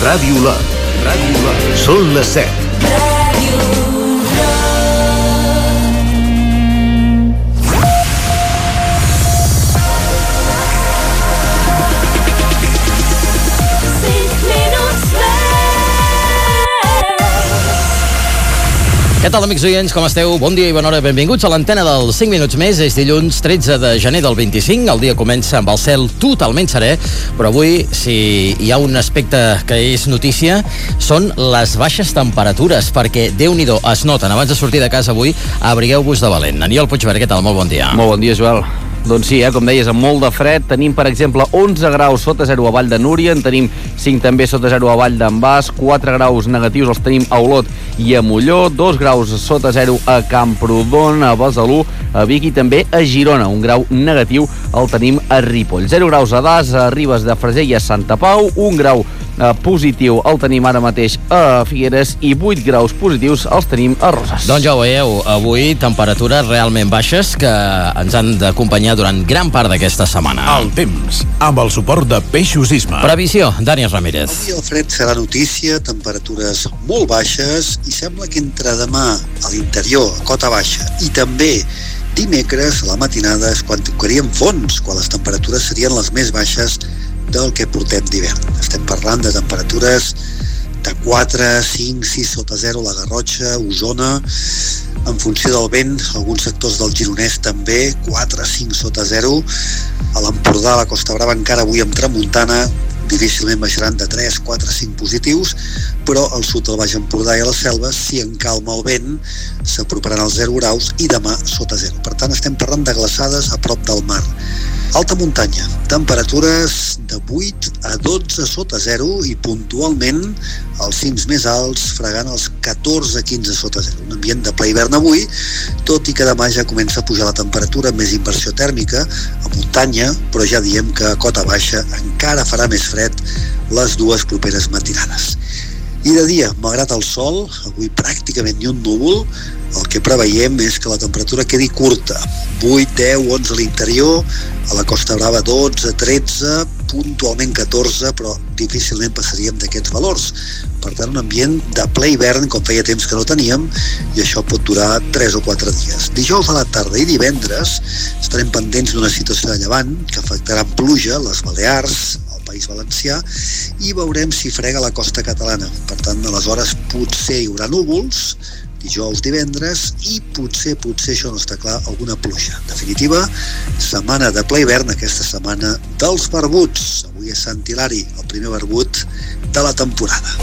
Ràdio Lot. Són les 7. Què tal, amics oients, com esteu? Bon dia i bona hora, benvinguts a l'antena del 5 minuts més. És dilluns 13 de gener del 25, el dia comença amb el cel totalment serè, però avui, si hi ha un aspecte que és notícia, són les baixes temperatures, perquè Déu-n'hi-do, es noten. Abans de sortir de casa avui, abrigueu-vos de valent. Aniol Puigvert, què tal? Molt bon dia. Molt bon dia, Joel. Doncs sí, com deies, amb molt de fred. Tenim, per exemple, 11 graus sota zero a Vall de Núria, en tenim 5 també sota zero a Vall d'en Bas, 4 graus negatius els tenim a Olot i a Molló, 2 graus sota zero a Camprodon, a Besalú, a Vic i també a Girona. Un grau negatiu el tenim a Ripoll. 0 graus a Das, a Ribes de Freser i a Santa Pau, 1 grau positiu el tenim ara mateix a Figueres i 8 graus positius els tenim a Roses. Doncs ja ho veieu, avui temperatures realment baixes que ens han d'acompanyar durant gran part d'aquesta setmana. El temps, amb el suport de Peixos Isma. Previsió, Dani Ramírez. Avui el fred serà notícia, temperatures molt baixes i sembla que entre demà a l'interior, a cota baixa, i també dimecres a la matinada és quan tocaríem fons, quan les temperatures serien les més baixes del que portem d'hivern. Estem parlant de temperatures de 4, 5, 6 sota 0 a la Garrotxa, Osona, en funció del vent, alguns sectors del Gironès també, 4, 5 sota 0, a l'Empordà, a la Costa Brava encara avui amb tramuntana, difícilment baixaran de 3, 4, 5 positius, però al sud del Baix Empordà i a les Selves, si encalma el vent, s'aproparan als 0 graus i demà sota 0. Per tant, estem parlant de glaçades a prop del mar. Alta muntanya, temperatures de 8 a 12 sota 0 i puntualment els cims més alts fregant els 14-15 sota 0. Un ambient de ple hivern avui, tot i que demà ja comença a pujar la temperatura, més inversió tèrmica a muntanya, però ja diem que a cota baixa encara farà més fred les dues properes matinades. I de dia, malgrat el sol, avui pràcticament ni un núvol, el que preveiem és que la temperatura quedi curta. 8, 10, 11 a l'interior, a la Costa Brava 12, 13, puntualment 14, però difícilment passaríem d'aquests valors. Per tant, un ambient de ple hivern, com feia temps que no teníem, i això pot durar 3 o 4 dies. Dijous a la tarda i divendres estarem pendents d'una situació de llevant que afectarà amb pluja les Balears, País Valencià, i veurem si frega la costa catalana. Per tant, aleshores potser hi haurà núvols, dijous, divendres, i potser, això no està clar, alguna pluja. En definitiva, setmana de ple hivern, aquesta setmana dels barbuts. Avui és Sant Hilari, el primer barbut de la temporada.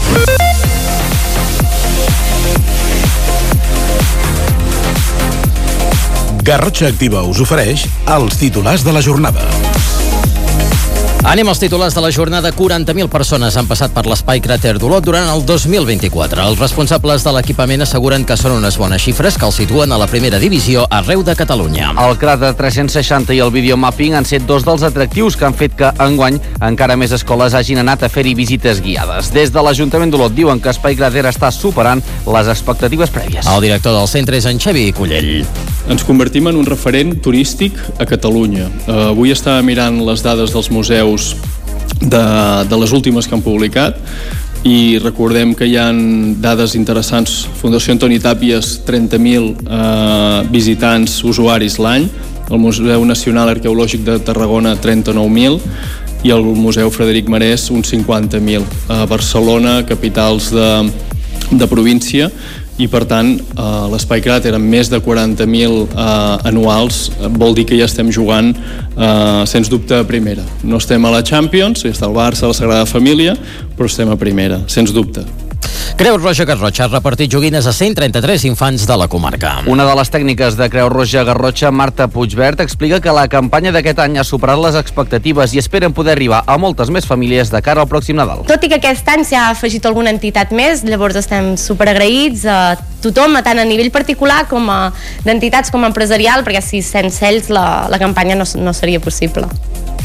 Garrotxa Activa us ofereix els titulars de la jornada. Anem als titulars de la jornada. 40.000 persones han passat per l'Espai Cràter d'Olot durant el 2024. Els responsables de l'equipament asseguren que són unes bones xifres que el situen a la primera divisió arreu de Catalunya. El cràter 360 i el videomapping han set dos dels atractius que han fet que enguany encara més escoles hagin anat a fer-hi visites guiades. Des de l'Ajuntament d'Olot diuen que Espai Cràter està superant les expectatives prèvies. El director del centre és en Xavi Cullell. Ens convertim en un referent turístic a Catalunya. Avui estava mirant les dades dels museus de les últimes que han publicat i recordem que hi ha dades interessants. Fundació Antoni Tàpies, 30.000 visitants, usuaris l'any. El Museu Nacional Arqueològic de Tarragona, 39.000, i el Museu Frederic Marès, uns 50.000. A Barcelona, capitals de província, i per tant l'Espai Cràter amb més de 40.000 anuals vol dir que ja estem jugant sens dubte a primera. No estem a la Champions, ja està el Barça, la Sagrada Família, però estem a primera, sens dubte. Creu Roja Garrotxa ha repartit joguines a 133 infants de la comarca. Una de les tècniques de Creu Roja Garrotxa, Marta Puigvert, explica que la campanya d'aquest any ha superat les expectatives i esperen poder arribar a moltes més famílies de cara al pròxim Nadal. Tot i que aquest any s'ha afegit alguna entitat més, llavors estem superagraïts a tothom, tant a nivell particular com a d'entitats com a empresarial, perquè si sense ells la campanya no seria possible.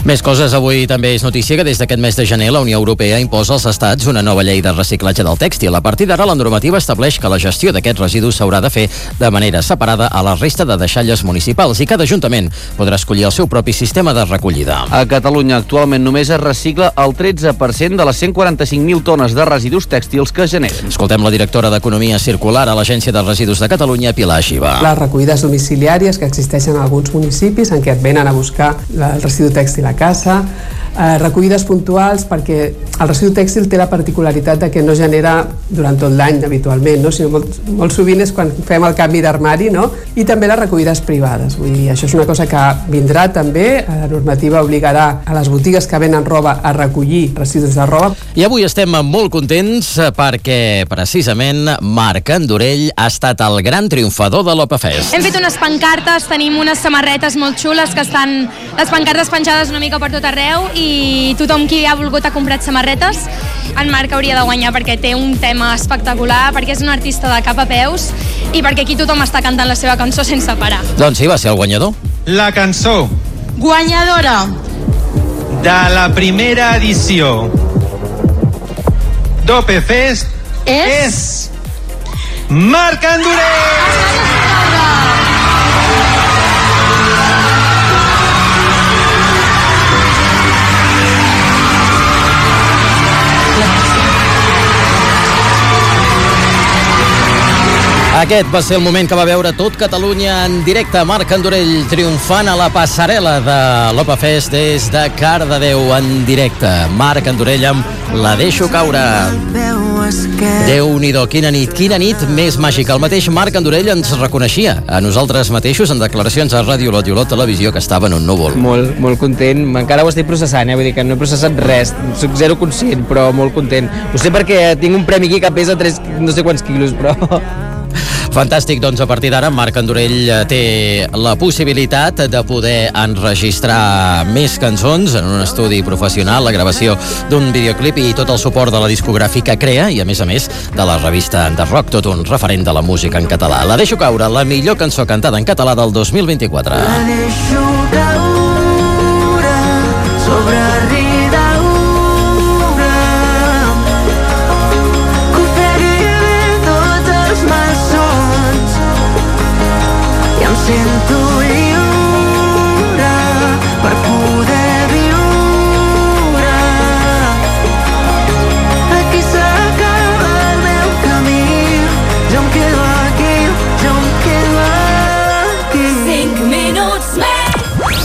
Més coses, avui també és notícia que des d'aquest mes de gener la Unió Europea imposa als estats una nova llei de reciclatge del tèxtil. A partir d'ara, la normativa estableix que la gestió d'aquests residus s'haurà de fer de manera separada a la resta de deixalles municipals i cada ajuntament podrà escollir el seu propi sistema de recollida. A Catalunya actualment només es recicla el 13% de les 145.000 tones de residus tèxtils que generen. Escoltem la directora d'Economia Circular a l'Agència de Residus de Catalunya, Pilar Xiva. Les recollides domiciliàries que existeixen en alguns municipis en què et venen a buscar el residu tèxtil a casa, recollides puntuals perquè el residu tèxtil té la particularitat de que no genera durant tot l'any habitualment, no? Sinó molt sovint és quan fem el canvi d'armari, no? I també les recollides privades. Vull dir, això és una cosa que vindrà també, la normativa obligarà a les botigues que venen roba a recollir residus de roba. I avui estem molt contents perquè precisament Marc Andorell ha estat el gran triomfador de l'Opafest. Hem fet unes pancartes, tenim unes samarretes molt xules que estan les pancartes penjades una mica per tot arreu i tothom qui ha volgut ha comprat samarretes. En Marc hauria de guanyar perquè té un tema espectacular, perquè és un artista de cap a peus i perquè aquí tothom està cantant la seva cançó sense parar. Doncs sí, va ser el guanyador. La cançó Guanyadora de la primera edició d'Opafest és Marc Andorell! Aquest va ser el moment que va veure tot Catalunya en directe. Marc Andorell triomfant a la passarel·la de l'Opafest des de Cardedeu en directe. Marc Andorell amb La deixo caure. Déu-n'hi-do, quina nit més màgica. El mateix Marc Andorell ens reconeixia a nosaltres mateixos en declaracions a Ràdio Olot i Olot Televisió que estava en un núvol. Molt content, encara ho estic processant, vull dir que no he processat res, soc zero conscient, però molt content. Ho sé perquè tinc un premi aquí que pesa 3 no sé quants quilos, però... Fantàstic, doncs a partir d'ara Marc Andorell té la possibilitat de poder enregistrar més cançons en un estudi professional, la gravació d'un videoclip i tot el suport de la discogràfica Crea i a més de la revista de rock, tot un referent de la música en català. La deixo caure, la millor cançó cantada en català del 2024. La deixo caure sobre sento lliure per poder viure. Aquí s'acaba el meu camí, jo em quedo aquí, jo em quedo aquí. 5 minuts més.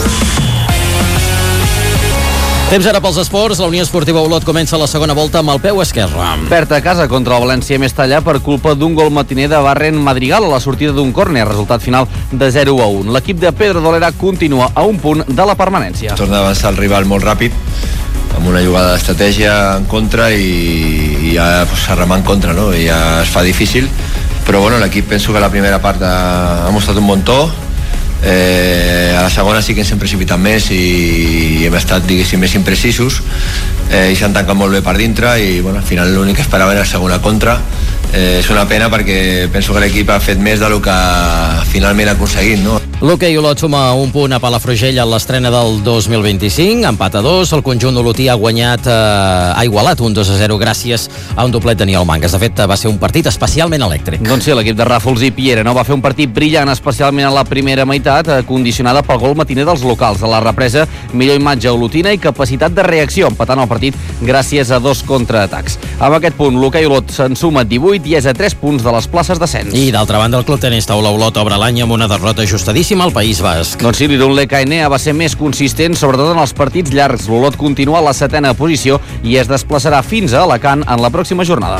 Temps ara pels esports. La Unió Esportiva Olot comença la segona volta amb el peu esquerre. Perd a casa contra el València Mestallà per culpa d'un gol matiner de Barren Madrigal a la sortida d'un córner, resultat final de 0-1. L'equip de Pedro Dolera continua a un punt de la permanència. Torna a avançar el rival molt ràpid, amb una jugada d'estratègia en contra i ja a remar en contra, no? I ja es fa difícil, però bueno, l'equip penso que la primera part ha mostrat un bon to. A la segona sí que ens hem precipitat més i hem estat, diguéssim, més imprecisos i s'han tancat molt bé per dintre i bueno, al final l'únic que esperava era la segona contra. És una pena perquè penso que l'equip ha fet més del que finalment ha aconseguit, no? L'hoquei Olot suma un punt a Palafrugell en l'estrena del 2025, empat a 2. El conjunt olotí ha igualat un 2-0 gràcies a un doblet de Daniel Mangas. De fet, va ser un partit especialment elèctric. Doncs sí, l'equip de Ràfols i Piera no va fer un partit brillant, especialment a la primera meitat, condicionada pel gol matiner dels locals. A la represa, millor imatge olotina i capacitat de reacció, empatant el partit gràcies a 2 contraatacs. Amb aquest punt, l'hoquei Olot se'n suma 18 i és a 3 punts de les places d'ascens. I d'altra banda, el Club Tenis Taula Olot obre l'any amb una derrota ajustadíssima al País Basc. Doncs sí, l'Irun Lekaenea va ser més consistent, sobretot en els partits llargs. L'Olot continua a la 7ª posició i es desplaçarà fins a Alacant en la pròxima jornada.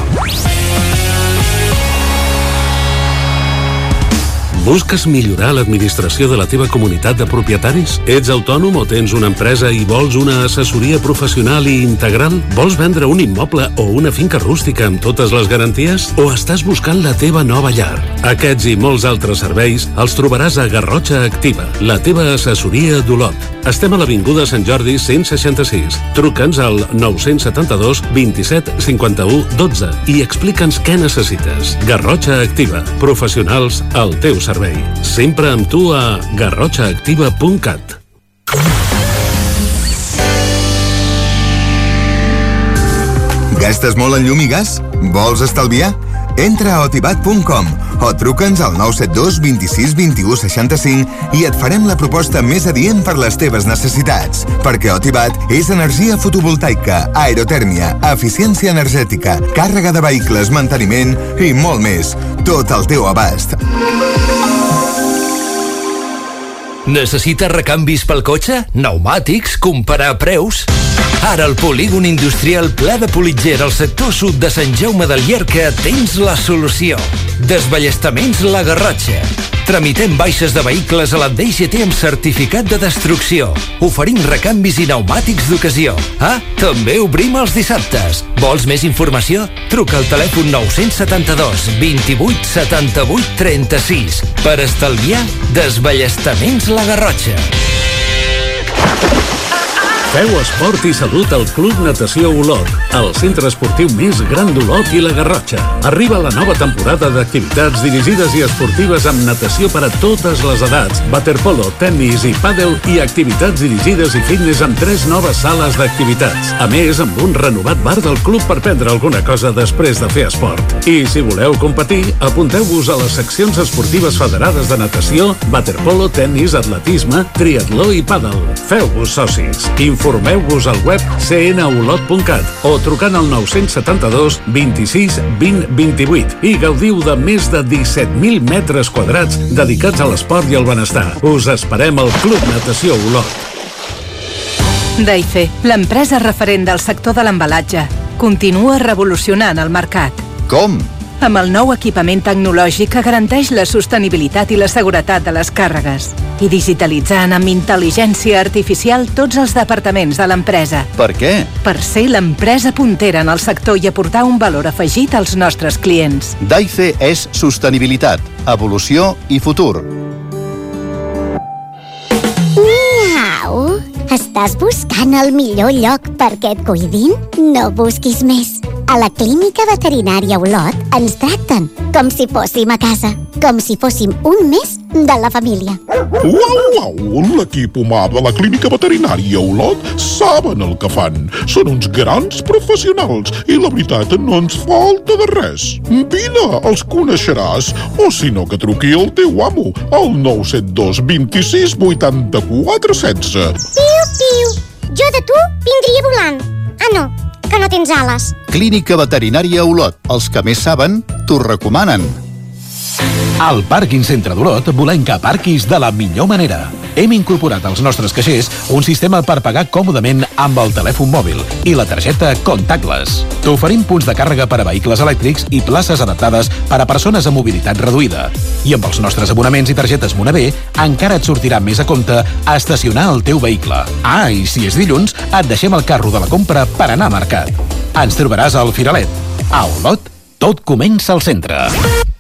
Busques millorar l'administració de la teva comunitat de propietaris? Ets autònom o tens una empresa i vols una assessoria professional i integral? Vols vendre un immoble o una finca rústica amb totes les garanties? O estàs buscant la teva nova llar? Aquests i molts altres serveis els trobaràs a Garrotxa Activa, la teva assessoria d'Olot. Estem a l'Avinguda Sant Jordi 166. Truca'ns al 972 27 51 12 i explica'ns què necessites. Garrotxa Activa, professionals al teu servei. Sempre amb tu a garrotxaactiva.cat. Gastes molt en llum i gas? Vols estalviar? Entra a otibat.com o truca'ns al 972 26 21 65 i et farem la proposta més adient per les teves necessitats. Perquè Otibat és energia fotovoltaica, aerotèrmia, eficiència energètica, càrrega de vehicles, manteniment i molt més. Tot al teu abast. Necessites recanvis pel cotxe? Pneumàtics? Comparar preus? Ara al polígon industrial Pla de Politger al sector sud de Sant Jaume del Llierca tens la solució. Desballestaments La Garrotxa. Tramitem baixes de vehicles a la DGT amb certificat de destrucció. Oferim recanvis i pneumàtics d'ocasió. També obrim els dissabtes. Vols més informació? Truca al telèfon 972 28 78 36. Per estalviar, desballestaments La Garrotxa. Feu esport i salut al Club Natació Olot, el centre esportiu més gran d'Olot i la Garrotxa. Arriba la nova temporada d'activitats dirigides i esportives amb natació per a totes les edats, waterpolo, tennis i pàdel i activitats dirigides i fitness amb 3 noves sales d'activitats. A més, amb un renovat bar del club per prendre alguna cosa després de fer esport. I si voleu competir, apunteu-vos a les seccions esportives federades de natació, waterpolo, tennis, atletisme, triatló i pàdel. Feu-vos socis. Informeu-vos al web cnolot.cat o trucant al 972 26 20 28 i gaudiu de més de 17.000 metres quadrats dedicats a l'esport i al benestar. Us esperem al Club Natació Olot. Daife, l'empresa referent del sector de l'embalatge, continua revolucionant el mercat. Com? Amb el nou equipament tecnològic que garanteix la sostenibilitat i la seguretat de les càrregues i digitalitzant amb intel·ligència artificial tots els departaments de l'empresa. Per què? Per ser l'empresa puntera en el sector i aportar un valor afegit als nostres clients. Daife és sostenibilitat, evolució i futur. Miau! Estàs buscant el millor lloc perquè et cuidin? No busquis més. A la Clínica Veterinària Olot ens tracten com si fóssim a casa, com si fóssim un més de la família. Uau! L'equip humà de la Clínica Veterinària Olot saben el que fan. Són uns grans professionals i la veritat no ens falta de res. Vine, els coneixeràs. O si no, que truqui el teu amo al 972 26 84 16. Piu, piu! Jo de tu vindria volant. Ah, no, que no tens ales. Clínica Veterinària Olot. Els que més saben, t'ho recomanen. Al Pàrquing Centre d'Olot volem que aparquis de la millor manera. Hem incorporat als nostres caixers un sistema per pagar còmodament amb el telèfon mòbil i la targeta contactless. T'oferim punts de càrrega per a vehicles elèctrics i places adaptades per a persones amb mobilitat reduïda. I amb els nostres abonaments i targetes Monabé encara et sortirà més a compte a estacionar el teu vehicle. I si és dilluns, et deixem el carro de la compra per anar a mercat. Ens trobaràs al Firalet. A Olot, tot comença al centre.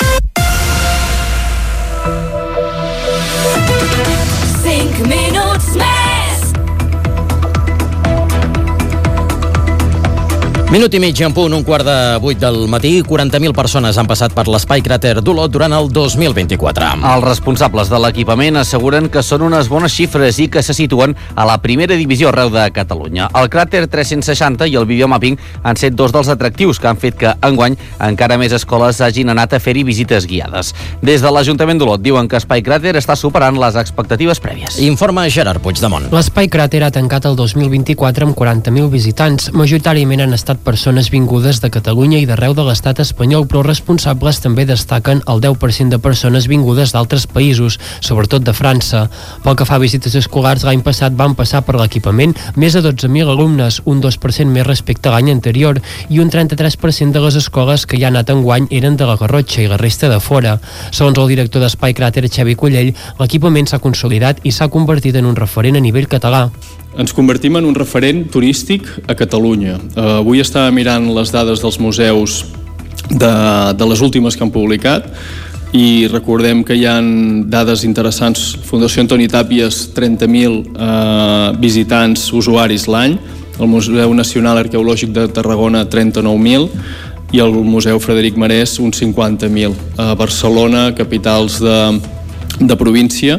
Minut i mig en punt, 7:45 del matí. 40.000 persones han passat per l'Espai Cràter d'Olot durant el 2024. Els responsables de l'equipament asseguren que són unes bones xifres i que se situen a la primera divisió arreu de Catalunya. El Cràter 360 i el videomapping han set dos dels atractius que han fet que, enguany, encara més escoles hagin anat a fer-hi visites guiades. Des de l'Ajuntament d'Olot diuen que Espai Cràter està superant les expectatives prèvies. Informa Gerard Puigdemont. L'Espai Cràter ha tancat el 2024 amb 40.000 visitants. Majoritàriament han estat persones vingudes de Catalunya i d'arreu de l'estat espanyol, però responsables també destaquen el 10% de persones vingudes d'altres països, sobretot de França. Pel que fa a visites escolars, l'any passat van passar per l'equipament més de 12.000 alumnes, un 2% més respecte a l'any anterior, i un 33% de les escoles que hi ha anat enguany eren de la Garrotxa i la resta de fora. Segons el director d'Espai Cràter, Xavi Collell, l'equipament s'ha consolidat i s'ha convertit en un referent a nivell català. Ens convertim en un referent turístic a Catalunya. Avui estava mirant les dades dels museus de les últimes que han publicat i recordem que hi ha dades interessants. Fundació Antoni Tàpies, 30.000 visitants, usuaris l'any. El Museu Nacional Arqueològic de Tarragona, 39.000. I el Museu Frederic Marès, uns 50.000. A Barcelona, capitals de província,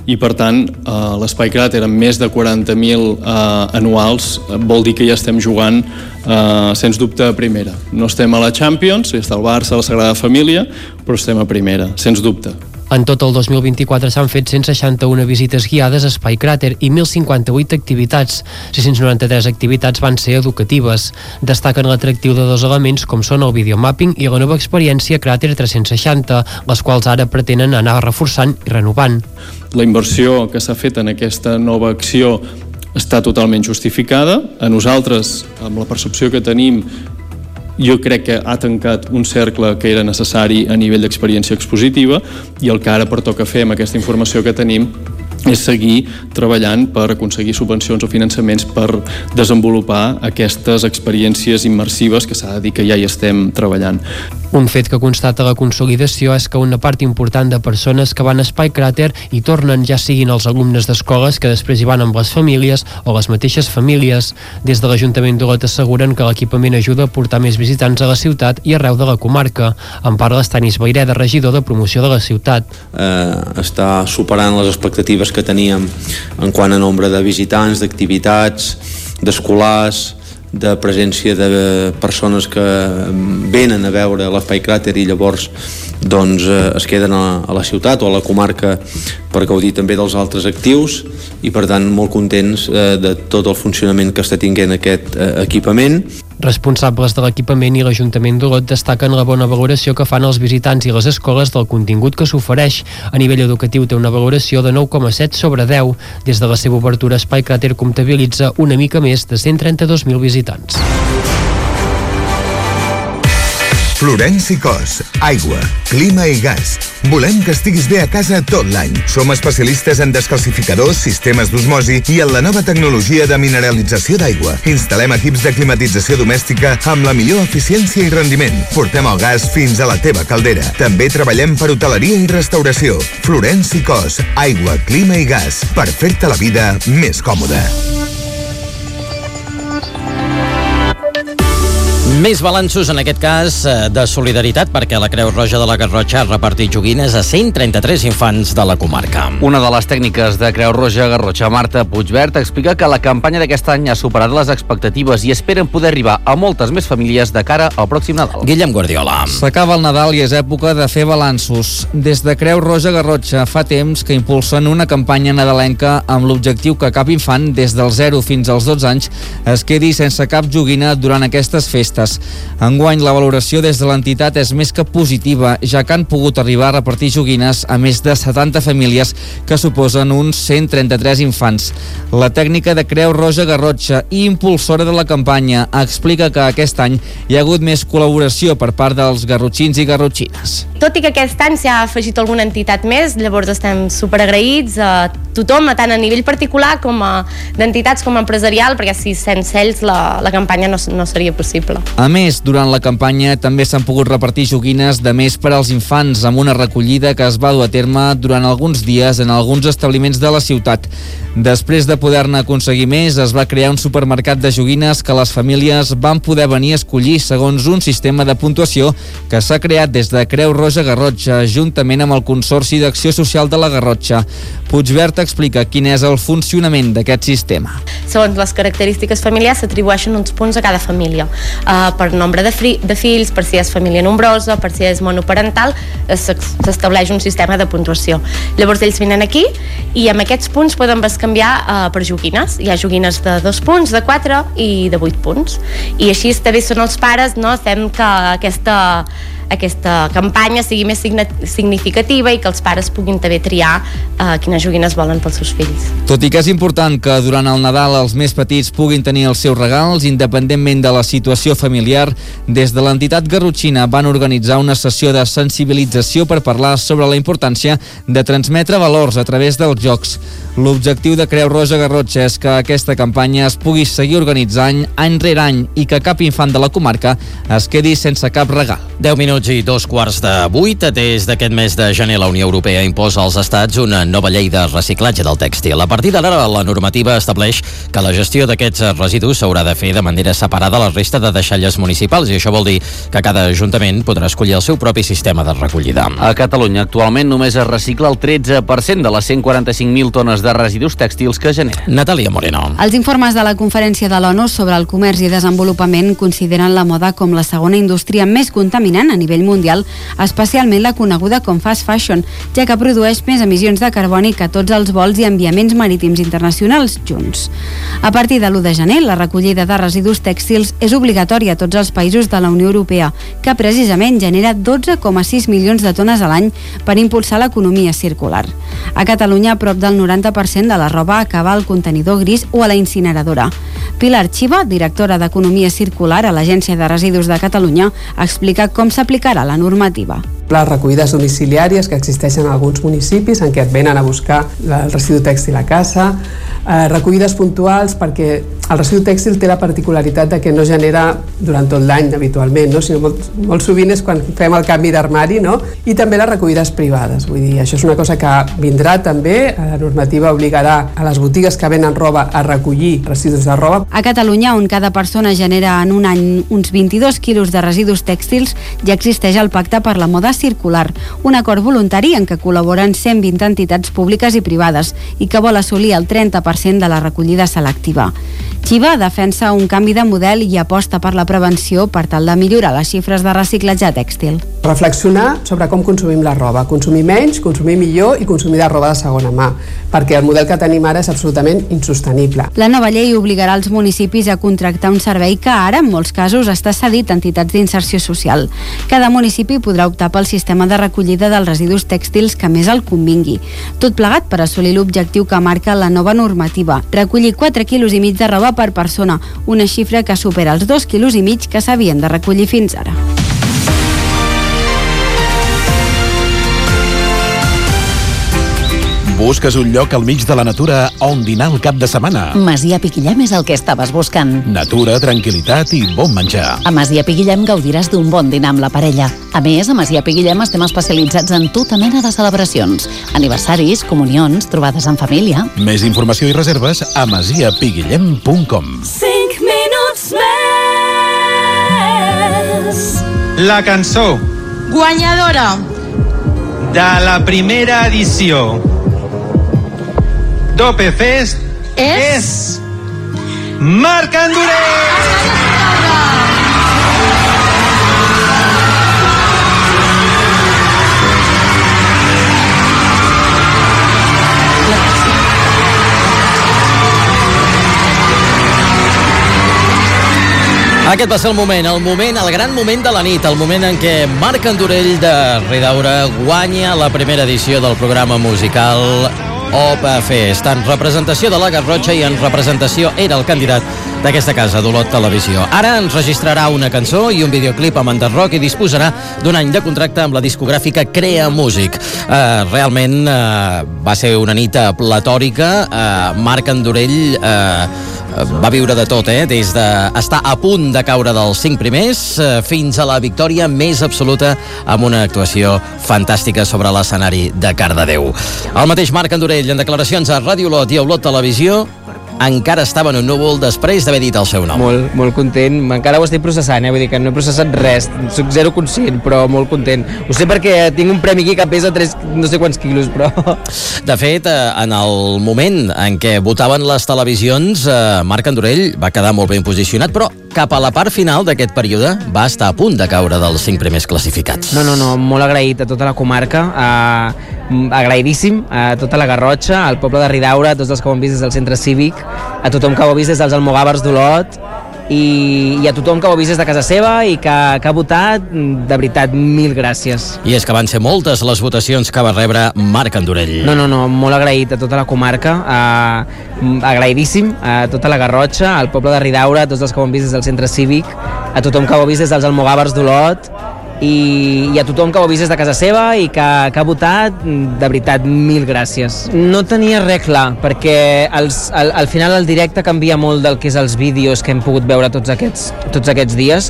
i per tant l'Espai Cràter amb més de 40.000 anuals vol dir que ja estem jugant sens dubte a primera. No estem a la Champions, està el Barça, la Sagrada Família, però estem a primera, sens dubte. En tot el 2024 s'han fet 161 visites guiades a Espai Cràter i 1.058 activitats. 693 activitats van ser educatives. Destaquen l'atractiu de dos elements com són el videomapping i la nova experiència Cràter 360, les quals ara pretenen anar reforçant i renovant. La inversió que s'ha fet en aquesta nova acció està totalment justificada. A nosaltres, amb la percepció que tenim, jo crec que ha tancat un cercle que era necessari a nivell d'experiència expositiva i el que ara pertoca fer amb aquesta informació que tenim és seguir treballant per aconseguir subvencions o finançaments per desenvolupar aquestes experiències immersives que s'ha de dir que ja hi estem treballant. Un fet que constata la consolidació és que una part important de persones que van a Espai Cràter hi tornen, ja siguin els alumnes d'escoles que després hi van amb les famílies o les mateixes famílies. Des de l'Ajuntament d'Olot asseguren que l'equipament ajuda a portar més visitants a la ciutat i arreu de la comarca. En parla Estanis Baireda, regidor de promoció de la ciutat. Està superant les expectatives que teníem en quant a nombre de visitants, d'activitats, d'escolars, de presència de persones que venen a veure l'Espai Cràter i llavors es queden a la ciutat o a la comarca per gaudir també dels altres actius i per tant molt contents de tot el funcionament que està tinguent aquest equipament. Responsables de l'equipament i l'Ajuntament d'Olot destaquen la bona valoració que fan els visitants i les escoles del contingut que s'ofereix. A nivell educatiu té una valoració de 9,7 sobre 10. Des de la seva obertura, Espai Cràter comptabilitza una mica més de 132.000 visitants. Florenci Cos, aigua, clima i gas. Volem que estiguis bé a casa tot l'any. Som especialistes en descalcificadors, sistemes d'osmosi i en la nova tecnologia de mineralització d'aigua. Instal·lem equips de climatització domèstica amb la millor eficiència i rendiment. Portem el gas fins a la teva caldera. També treballem per hoteleria i restauració. Florenci Cos, aigua, clima i gas. Per fer-te la vida més còmoda. Més balanços, en aquest cas, de solidaritat, perquè la Creu Roja de la Garrotxa ha repartit joguines a 133 infants de la comarca. Una de les tècniques de Creu Roja Garrotxa, Marta Puigvert, explica que la campanya d'aquest any ha superat les expectatives i esperen poder arribar a moltes més famílies de cara al pròxim Nadal. Guillem Guardiola. S'acaba el Nadal i és època de fer balanços. Des de Creu Roja Garrotxa fa temps que impulsen una campanya nadalenca amb l'objectiu que cap infant, des del 0 fins als 12 anys, es quedi sense cap joguina durant aquestes festes. Enguany, la valoració des de l'entitat és més que positiva, ja que han pogut arribar a repartir joguines a més de 70 famílies, que suposen uns 133 infants. La tècnica de Creu Roja Garrotxa i impulsora de la campanya explica que aquest any hi ha hagut més col·laboració per part dels garrotxins i garrotxines. Tot i que aquest any s'ha afegit alguna entitat més, llavors estem superagraïts a tothom, tant a nivell particular com a d'entitats com a empresarial, perquè si sense ells la campanya no seria possible. A més, durant la campanya també s'han pogut repartir joguines de més per als infants amb una recollida que es va dur a terme durant alguns dies en alguns establiments de la ciutat. Després de poder-ne aconseguir més, es va crear un supermercat de joguines que les famílies van poder venir a escollir segons un sistema de puntuació que s'ha creat des de Creu Roja Garrotxa, juntament amb el Consorci d'Acció Social de la Garrotxa. Puigvert explica quin és el funcionament d'aquest sistema. Segons les característiques familiars s'atribueixen uns punts a cada família. Per nombre de fills, per si és família nombrosa, per si és monoparental, s'estableix un sistema de puntuació. Llavors ells venen aquí i amb aquests punts poden bescanviar per joguines. Hi ha joguines de 2 punts, de 4 i de 8 punts. I així també són els pares, no? Fem que aquesta campanya sigui més significativa i que els pares puguin també triar quines joguines volen pels seus fills. Tot i que és important que durant el Nadal els més petits puguin tenir els seus regals, independentment de la situació familiar, des de l'entitat garrotxina van organitzar una sessió de sensibilització per parlar sobre la importància de transmetre valors a través dels jocs. L'objectiu de Creu Roja Garrotxa és que aquesta campanya es pugui seguir organitzant any rere any i que cap infant de la comarca es quedi sense cap regal. 10 minuts minuts i 7:15. Des d'aquest mes de gener, la Unió Europea imposa als estats una nova llei de reciclatge del tèxtil. A partir d'ara, la normativa estableix que la gestió d'aquests residus s'haurà de fer de manera separada a la resta de deixalles municipals, i això vol dir que cada ajuntament podrà escollir el seu propi sistema de recollida. A Catalunya, actualment, només es recicla el 13% de les 145.000 tones de residus tèxtils que genera. Natàlia Moreno. Els informes de la Conferència de l'ONU sobre el comerç i desenvolupament consideren la moda com la segona indústria més contaminant a nivell mundial, especialment la coneguda com fast fashion, ja que produeix més emissions de carboni que tots els vols i enviaments marítims internacionals junts. A partir de l'1 de gener, la recollida de residus tèxtils és obligatòria a tots els països de la Unió Europea, que precisament genera 12,6 milions de tones a l'any per impulsar l'economia circular. A Catalunya, prop del 90% de la roba acaba al contenidor gris o a la incineradora. Pilar Chiva, directora d'Economia Circular a l'Agència de Residus de Catalunya, explica com s'aplicarà la normativa. Les recollides domiciliàries que existeixen en alguns municipis en què et venen a buscar el residu tèxtil a casa, recollides puntuals perquè el residu tèxtil té la particularitat de que no genera durant tot l'any habitualment, no? Sinó molt sovint és quan fem el canvi d'armari, no? I també les recollides privades, vull dir, això és una cosa que vindrà també, la normativa obligarà a les botigues que venen roba a recollir residus de roba. A Catalunya, on cada persona genera en un any uns 22 quilos de residus tèxtils, ja existeix el Pacte per la Moda Circular, un acord voluntari en què col·laboren 120 entitats públiques i privades i que vol assolir el 30% de la recollida selectiva. Chiva defensa un canvi de model i aposta per la prevenció per tal de millorar les xifres de reciclatge tèxtil. Reflexionar sobre com consumim la roba, consumir menys, consumir millor i consumir de roba de segona mà, perquè el model que tenim ara és absolutament insostenible. La nova llei obligarà els municipis a contractar un servei que ara, en molts casos, està cedit a entitats d'inserció social. Cada municipi podrà optar pel sistema de recollida dels residus tèxtils que més el convingui. Tot plegat per assolir l'objectiu que marca la nova normativa, recollir 4,5 quilos de roba per persona, una xifra que supera els 2,5 quilos que s'havien de recollir fins ara. Busques un lloc al mig de la natura on dinar el cap de setmana? Masia Piquillem és el que estaves buscant. Natura, tranquil·litat i bon menjar. A Masia Piquillem gaudiràs d'un bon dinar amb la parella. A més, a Masia Piquillem estem especialitzats en tota mena de celebracions. Aniversaris, comunions, trobades en família. Més informació i reserves a masiapiguillem.com. 5 minuts més. La cançó guanyadora de la primera edició d'Ope Fest és Marc Andorell! Aquest va ser el gran moment de la nit, el moment en què Marc Andorell de Ridaura guanya la primera edició del programa musical Ope Fest, en representació de la Garrotxa i en representació era el candidat d'aquesta casa, d'Olot Televisió. Ara ens registrarà una cançó i un videoclip amb enderroc i disposarà d'un any de contracte amb la discogràfica Crea Music. Realment va ser una nit platòrica. Marc Andorell va viure de tot, des d'estar a punt de caure dels 5 primers fins a la victòria més absoluta amb una actuació fantàstica sobre l'escenari de Cardedeu. El mateix Marc Andorell, en declaracions a Ràdio Olot i a Olot Televisió, encara estava en un núvol després d'haver dit el seu nom. Molt content, encara ho estic processant, vull dir que no he processat res, soc zero conscient, però molt content. Ho sé perquè tinc un premi aquí que pesa 3 no sé quants quilos, però... De fet, en el moment en què votaven les televisions, Marc Andorell va quedar molt ben posicionat, però cap a la part final d'aquest període va estar a punt de caure dels 5 primers classificats. No, molt agraït a tota la comarca, agraïdíssim a tota la Garrotxa, al poble de Ridaura, a tots els que ho han vist des del centre cívic, a tothom que ho ha vist des dels almogàvers d'Olot i a tothom que ho ha vist des de casa seva i que ha votat, de veritat, mil gràcies. I és que van ser moltes les votacions que va rebre Marc Andorell. No, molt agraït a tota la comarca, agraïdíssim a tota la Garrotxa, al poble de Ridaura, a tots els que ho han vist des del centre cívic, a tothom que ho ha vist des dels almogàvers d'Olot i a tothom que ho ha vist des de casa seva i que ha votat, de veritat, mil gràcies. No tenia res clar, perquè al final el directe canvia molt del que és els vídeos que hem pogut veure tots aquests dies,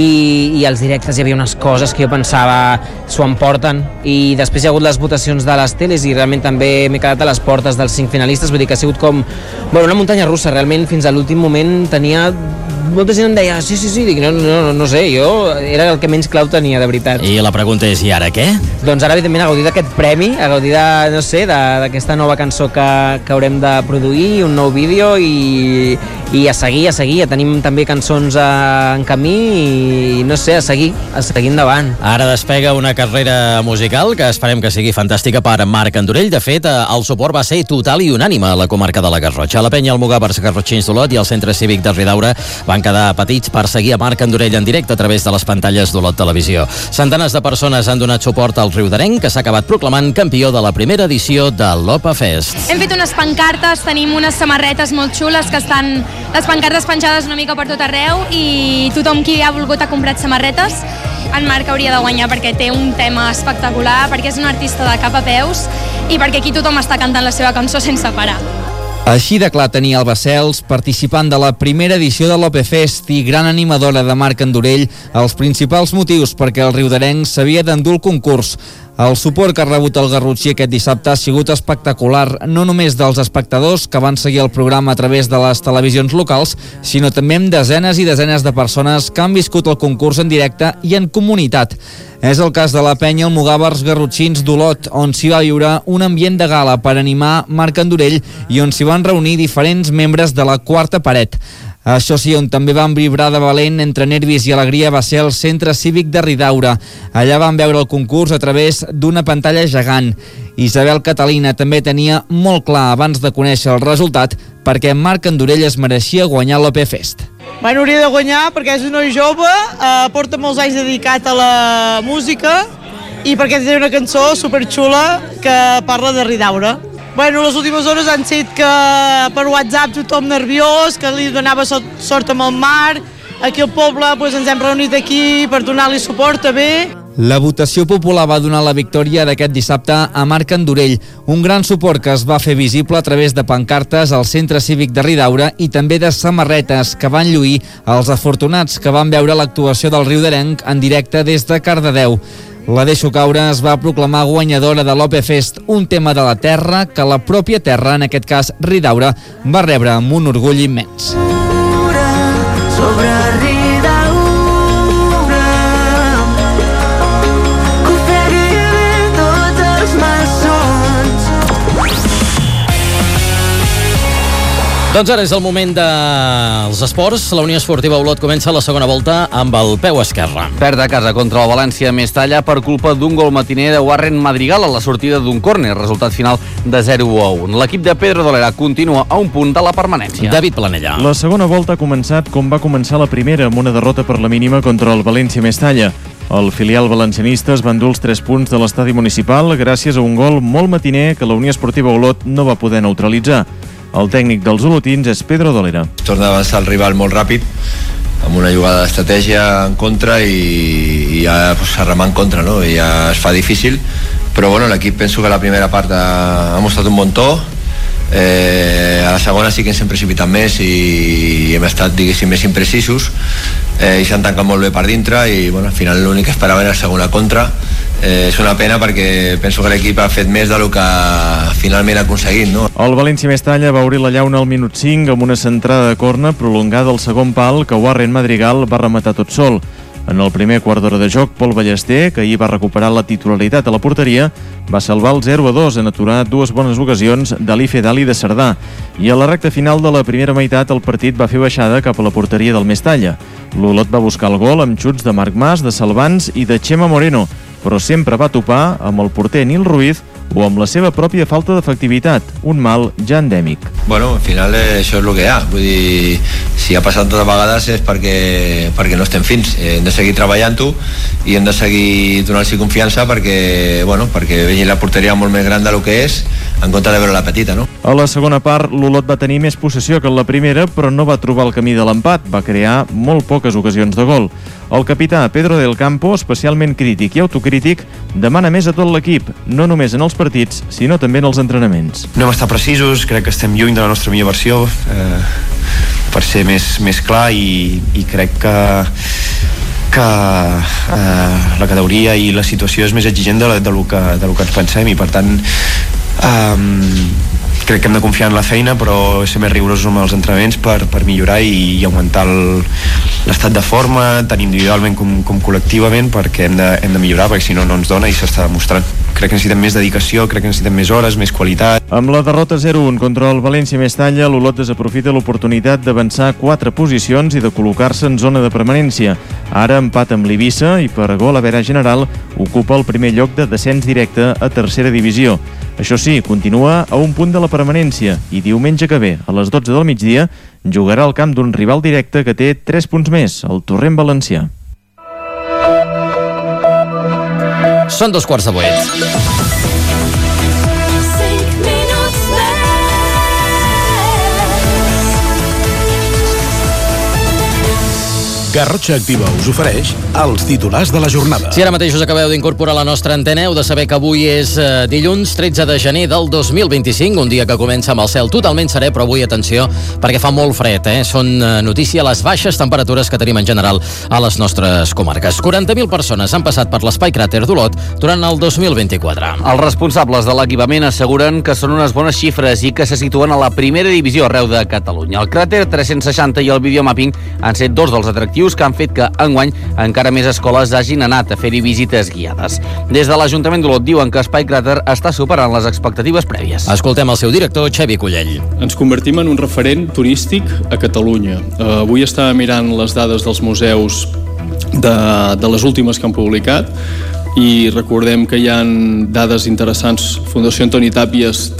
i als directes hi havia unes coses que jo pensava s'ho emporten, i després hi ha hagut les votacions de les teles i realment també m'he quedat a les portes dels 5 finalistes, vull dir que ha sigut com una muntanya russa, realment fins a l'últim moment tenia molta gent em deia, sí, dic, no sé, jo era el que menys clau tenia, de veritat. I la pregunta és, i ara què? Doncs ara, evidentment, a gaudir d'aquest premi, a gaudir de, no sé, d'aquesta nova cançó que haurem de produir, un nou vídeo, i a seguir, tenim també cançons en camí, i no sé, a seguir endavant. Ara despega una carrera musical que esperem que sigui fantàstica per Marc Andorell. De fet, el suport va ser total i unànime a la comarca de la Garrotxa. La penya, el Mugàvers Garrotxins d'Olot i el Centre Cívic de Ridaura van quedar petits per seguir a Marc Andorell en directe a través de les pantalles d'Olot Televisió. Centenars de persones han donat suport al riudarenc, que s'ha acabat proclamant campió de la primera edició de l'Opa Fest. Hem fet unes pancartes, tenim unes samarretes molt xules que estan les pancartes penjades una mica per tot arreu, i tothom qui ha volgut ha comprat samarretes. En Marc hauria de guanyar perquè té un tema espectacular, perquè és un artista de cap a peus i perquè aquí tothom està cantant la seva cançó sense parar. Així de clar tenia Alba Cels, participant de la primera edició de l'OPFest i gran animadora de Marc Andorell, els principals motius perquè el riudarenc s'havia d'endur el concurs. El suport que ha rebut el garrotxí aquest dissabte ha sigut espectacular, no només dels espectadors que van seguir el programa a través de les televisions locals, sinó també amb desenes i desenes de persones que han viscut el concurs en directe i en comunitat. És el cas de la penya Almogàvers Garrotxins d'Olot, on s'hi va viure un ambient de gala per animar Marc Andorell i on s'hi van reunir diferents membres de la quarta paret. Això sí, on també van vibrar de valent entre nervis i alegria va ser el Centre Cívic de Ridaura. Allà van veure el concurs a través d'una pantalla gegant. Isabel Catalina també tenia molt clar abans de conèixer el resultat perquè Marc Andorell es mereixia guanyar l'OPFest. Bueno, hauria de guanyar perquè és un noi jove, porta molts anys dedicat a la música i perquè té una cançó superxula que parla de Ridaura. Bueno, les últimes hores han sigut que per WhatsApp tothom nerviós, que li donava sort amb el Marc. Aquí al poble ens hem reunit aquí per donar-li suport també. La votació popular va donar la victòria d'aquest dissabte a Marc Andorell, un gran suport que es va fer visible a través de pancartes al Centre Cívic de Ridaura i també de samarretes que van lluir els afortunats que van veure l'actuació del riudarenc en directe des de Cardedeu. La Deixo Caure es va proclamar guanyadora de l'OPFest, un tema de la terra que la pròpia terra, en aquest cas Ridaura, va rebre amb un orgull immens. Sobre Ridaura, que ofegui bé tots els malsons. Doncs ara és el moment dels esports. La Unió Esportiva Olot comença la segona volta amb el peu esquerre. Perd a casa contra el València Mestalla per culpa d'un gol matiner de Warren Madrigal a la sortida d'un córner, resultat final de 0-1. L'equip de Pedro Dolera continua a un punt de la permanència. David Planella. La segona volta ha començat com va començar la primera, amb una derrota per la mínima contra el València Mestalla. El filial valencianista es va endur els 3 punts de l'estadi municipal gràcies a un gol molt matiner que la Unió Esportiva Olot no va poder neutralitzar. El tècnic dels olotins és Pedro Dolera. Torna a avançar el rival molt ràpid, amb una jugada d'estratègia en contra i ja a remar en contra, no? I ja es fa difícil, però bueno, l'equip penso que la primera part ha mostrat un bon to. A la segona sí que ens hem precipitat més i hem estat, diguéssim, més imprecisos, i s'han tancat molt bé per dintre i bueno, al final l'únic que esperava era la segona contra. És una pena perquè penso que l'equip ha fet més del que finalment ha aconseguit, no? El València Mestalla va obrir la llauna al minut 5 amb una centrada de corna prolongada al segon pal que Warren Madrigal va rematar tot sol. En el primer quart d'hora de joc, Pol Ballester, que ahir va recuperar la titularitat a la porteria, va salvar el 0-2 en aturar 2 bones ocasions d'Alife Dali de Cerdà. I a la recta final de la primera meitat el partit va fer baixada cap a la porteria del Mestalla. L'Olot va buscar el gol amb xuts de Marc Mas, de Salvans i de Chema Moreno, però sempre va topar amb el porter Nil Ruiz o amb la seva pròpia falta d'efectivitat, un mal ja endèmic. Bueno, al final això és el que hi ha. Vull dir, si ha passat totes vegades és perquè no estem fins. Hem de seguir treballant-ho i hem de seguir donant-los confiança perquè vegi la porteria molt més gran del que és, en compte de veure la petita, no? A la segona part, l'Olot va tenir més possessió que en la primera, però no va trobar el camí de l'empat. Va crear molt poques ocasions de gol. El capità Pedro del Campo, especialment crític i autocrític, demana més a tot l'equip, no només en els partits, sinó també en els entrenaments. No hem estat precisos, crec que estem lluny de la nostra millor versió, per ser més clar, i crec que la categoria i la situació és més exigent de lo que ens pensem, i per tant crec que hem de confiar en la feina, però ser més rigorosos amb els entrenaments per millorar i augmentar l'estat de forma, tant individualment com col·lectivament, perquè hem de millorar, perquè si no ens dona, i s'està demostrant. Crec que necessitem més dedicació, crec que necessitem més hores, més qualitat. Amb la derrota 0-1 contra el València Mestalla, l'Olot desaprofita l'oportunitat d'avançar 4 posicions i de col·locar-se en zona de permanència. Ara empat amb l'Eivissa i per gol a vera general ocupa el primer lloc de descens directe a tercera divisió. Això sí, continua a un punt de la permanència i diumenge que ve, a les 12 del migdia, jugarà al camp d'un rival directe que té 3 punts més, el Torrent Valencià. Són 7:15. Garrotxa Activa us ofereix els titulars de la jornada. Si ara mateix us acabeu d'incorporar a la nostra antena, heu de saber que avui és dilluns 13 de gener del 2025, un dia que comença amb el cel totalment serè, però avui, atenció, perquè fa molt fred, Són notícia les baixes temperatures que tenim en general a les nostres comarques. 40.000 persones han passat per l'Espai Cràter d'Olot durant el 2024. Els responsables de l'equipament asseguren que són unes bones xifres i que se situen a la primera divisió arreu de Catalunya. El Cràter 360 i el videomapping han set dos dels atractius que han fet que enguany encara més escoles hagin anat a fer-hi visites guiades. Des de l'Ajuntament d'Olot diuen que Espai Cràter està superant les expectatives prèvies. Escoltem el seu director, Xavi Collell. Ens convertim en un referent turístic a Catalunya. Avui estava mirant les dades dels museus de les últimes que han publicat, i recordem que hi ha dades interessants. Fundació Antoni Tàpies,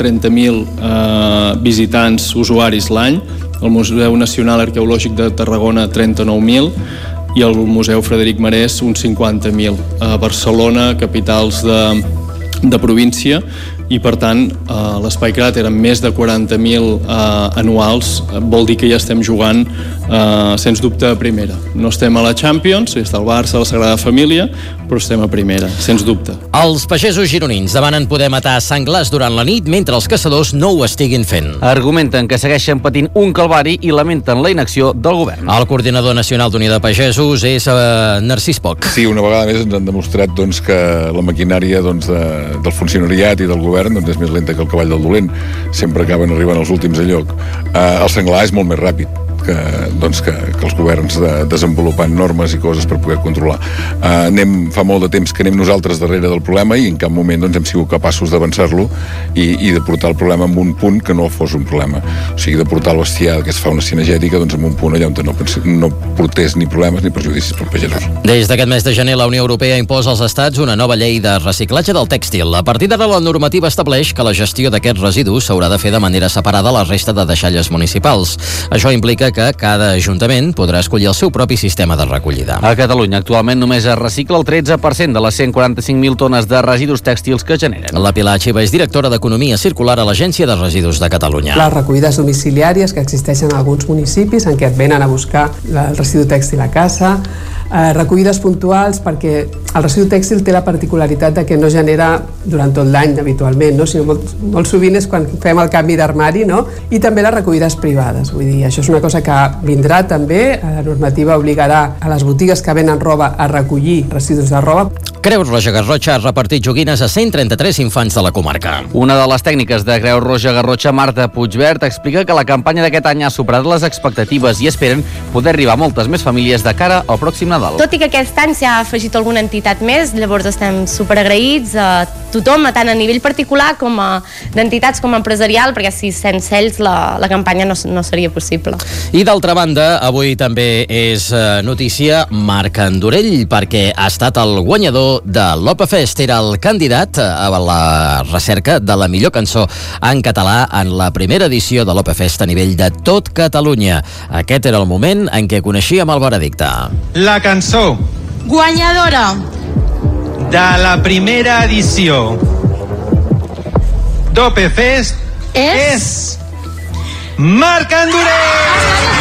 30.000 visitants, usuaris l'any. El Museu Nacional Arqueològic de Tarragona, 39.000, i el Museu Frederic Marès, uns 50.000. A Barcelona, capitals de província, i per tant l'Espai Cràter amb més de 40.000 anuals vol dir que ja estem jugant sens dubte a primera. No estem a la Champions, està el Barça, la Sagrada Família, però estem a primera, sens dubte. Els pagesos gironins demanen poder matar senglars durant la nit mentre els caçadors no ho estiguin fent. Argumenten que segueixen patint un calvari i lamenten la inacció del govern. El coordinador nacional d'Unió de Pagesos és Narcís Poch. Sí, una vegada més ens han demostrat que la maquinària del funcionariat i del govern és més lenta que el cavall del dolent. Sempre acaben arribant els últims a lloc. El senglar és molt més ràpid que els governs desenvolupant normes i coses per poder controlar. Fa molt de temps que anem nosaltres darrere del problema i en cap moment hem sigut capaços d'avançar-lo i de portar el problema en un punt que no fos un problema. O sigui, de portar el bestiar que es fa una cinegètica en un punt allà on no portés ni problemes ni perjudicis per pagesos. Des d'aquest mes de gener, la Unió Europea imposa als estats una nova llei de reciclatge del tèxtil. A partir d'ara, la normativa estableix que la gestió d'aquests residus s'haurà de fer de manera separada a la resta de deixalles municipals. Això implica que cada ajuntament podrà escollir el seu propi sistema de recollida. A Catalunya actualment només es recicla el 13% de les 145.000 tones de residus tèxtils que generen. La Pilar Xiva és directora d'Economia Circular a l'Agència de Residus de Catalunya. Les recollides domiciliàries que existeixen en alguns municipis en què et venen a buscar el residu tèxtil a casa, recollides puntuals, perquè el residu tèxtil té la particularitat de que no genera durant tot l'any habitualment, no? Sinó molt sovint és quan fem el canvi d'armari, no? I també les recollides privades. Vull dir, això és una cosa que vindrà també, la normativa obligarà a les botigues que venen roba a recollir residus de roba. Creu Roja Garrotxa ha repartit joguines a 133 infants de la comarca. Una de les tècniques de Creu Roja Garrotxa, Marta Puigvert, explica que la campanya d'aquest any ha superat les expectatives i esperen poder arribar a moltes més famílies de cara al pròxim Nadal. Tot i que aquest any s'ha afegit alguna entitat més, llavors estem superagraïts a tothom, tant a nivell particular com a d'entitats com a empresarial, perquè si sense ells la campanya no seria possible. I d'altra banda, avui també és notícia Marc Andorell, perquè ha estat el guanyador de l'Opefest. Era el candidat a la recerca de la millor cançó en català en la primera edició de l'Opefest a nivell de tot Catalunya. Aquest era el moment en què coneixíem el veredicte. La cançó guanyadora de la primera edició d'Ope Fest és Marc Andorell!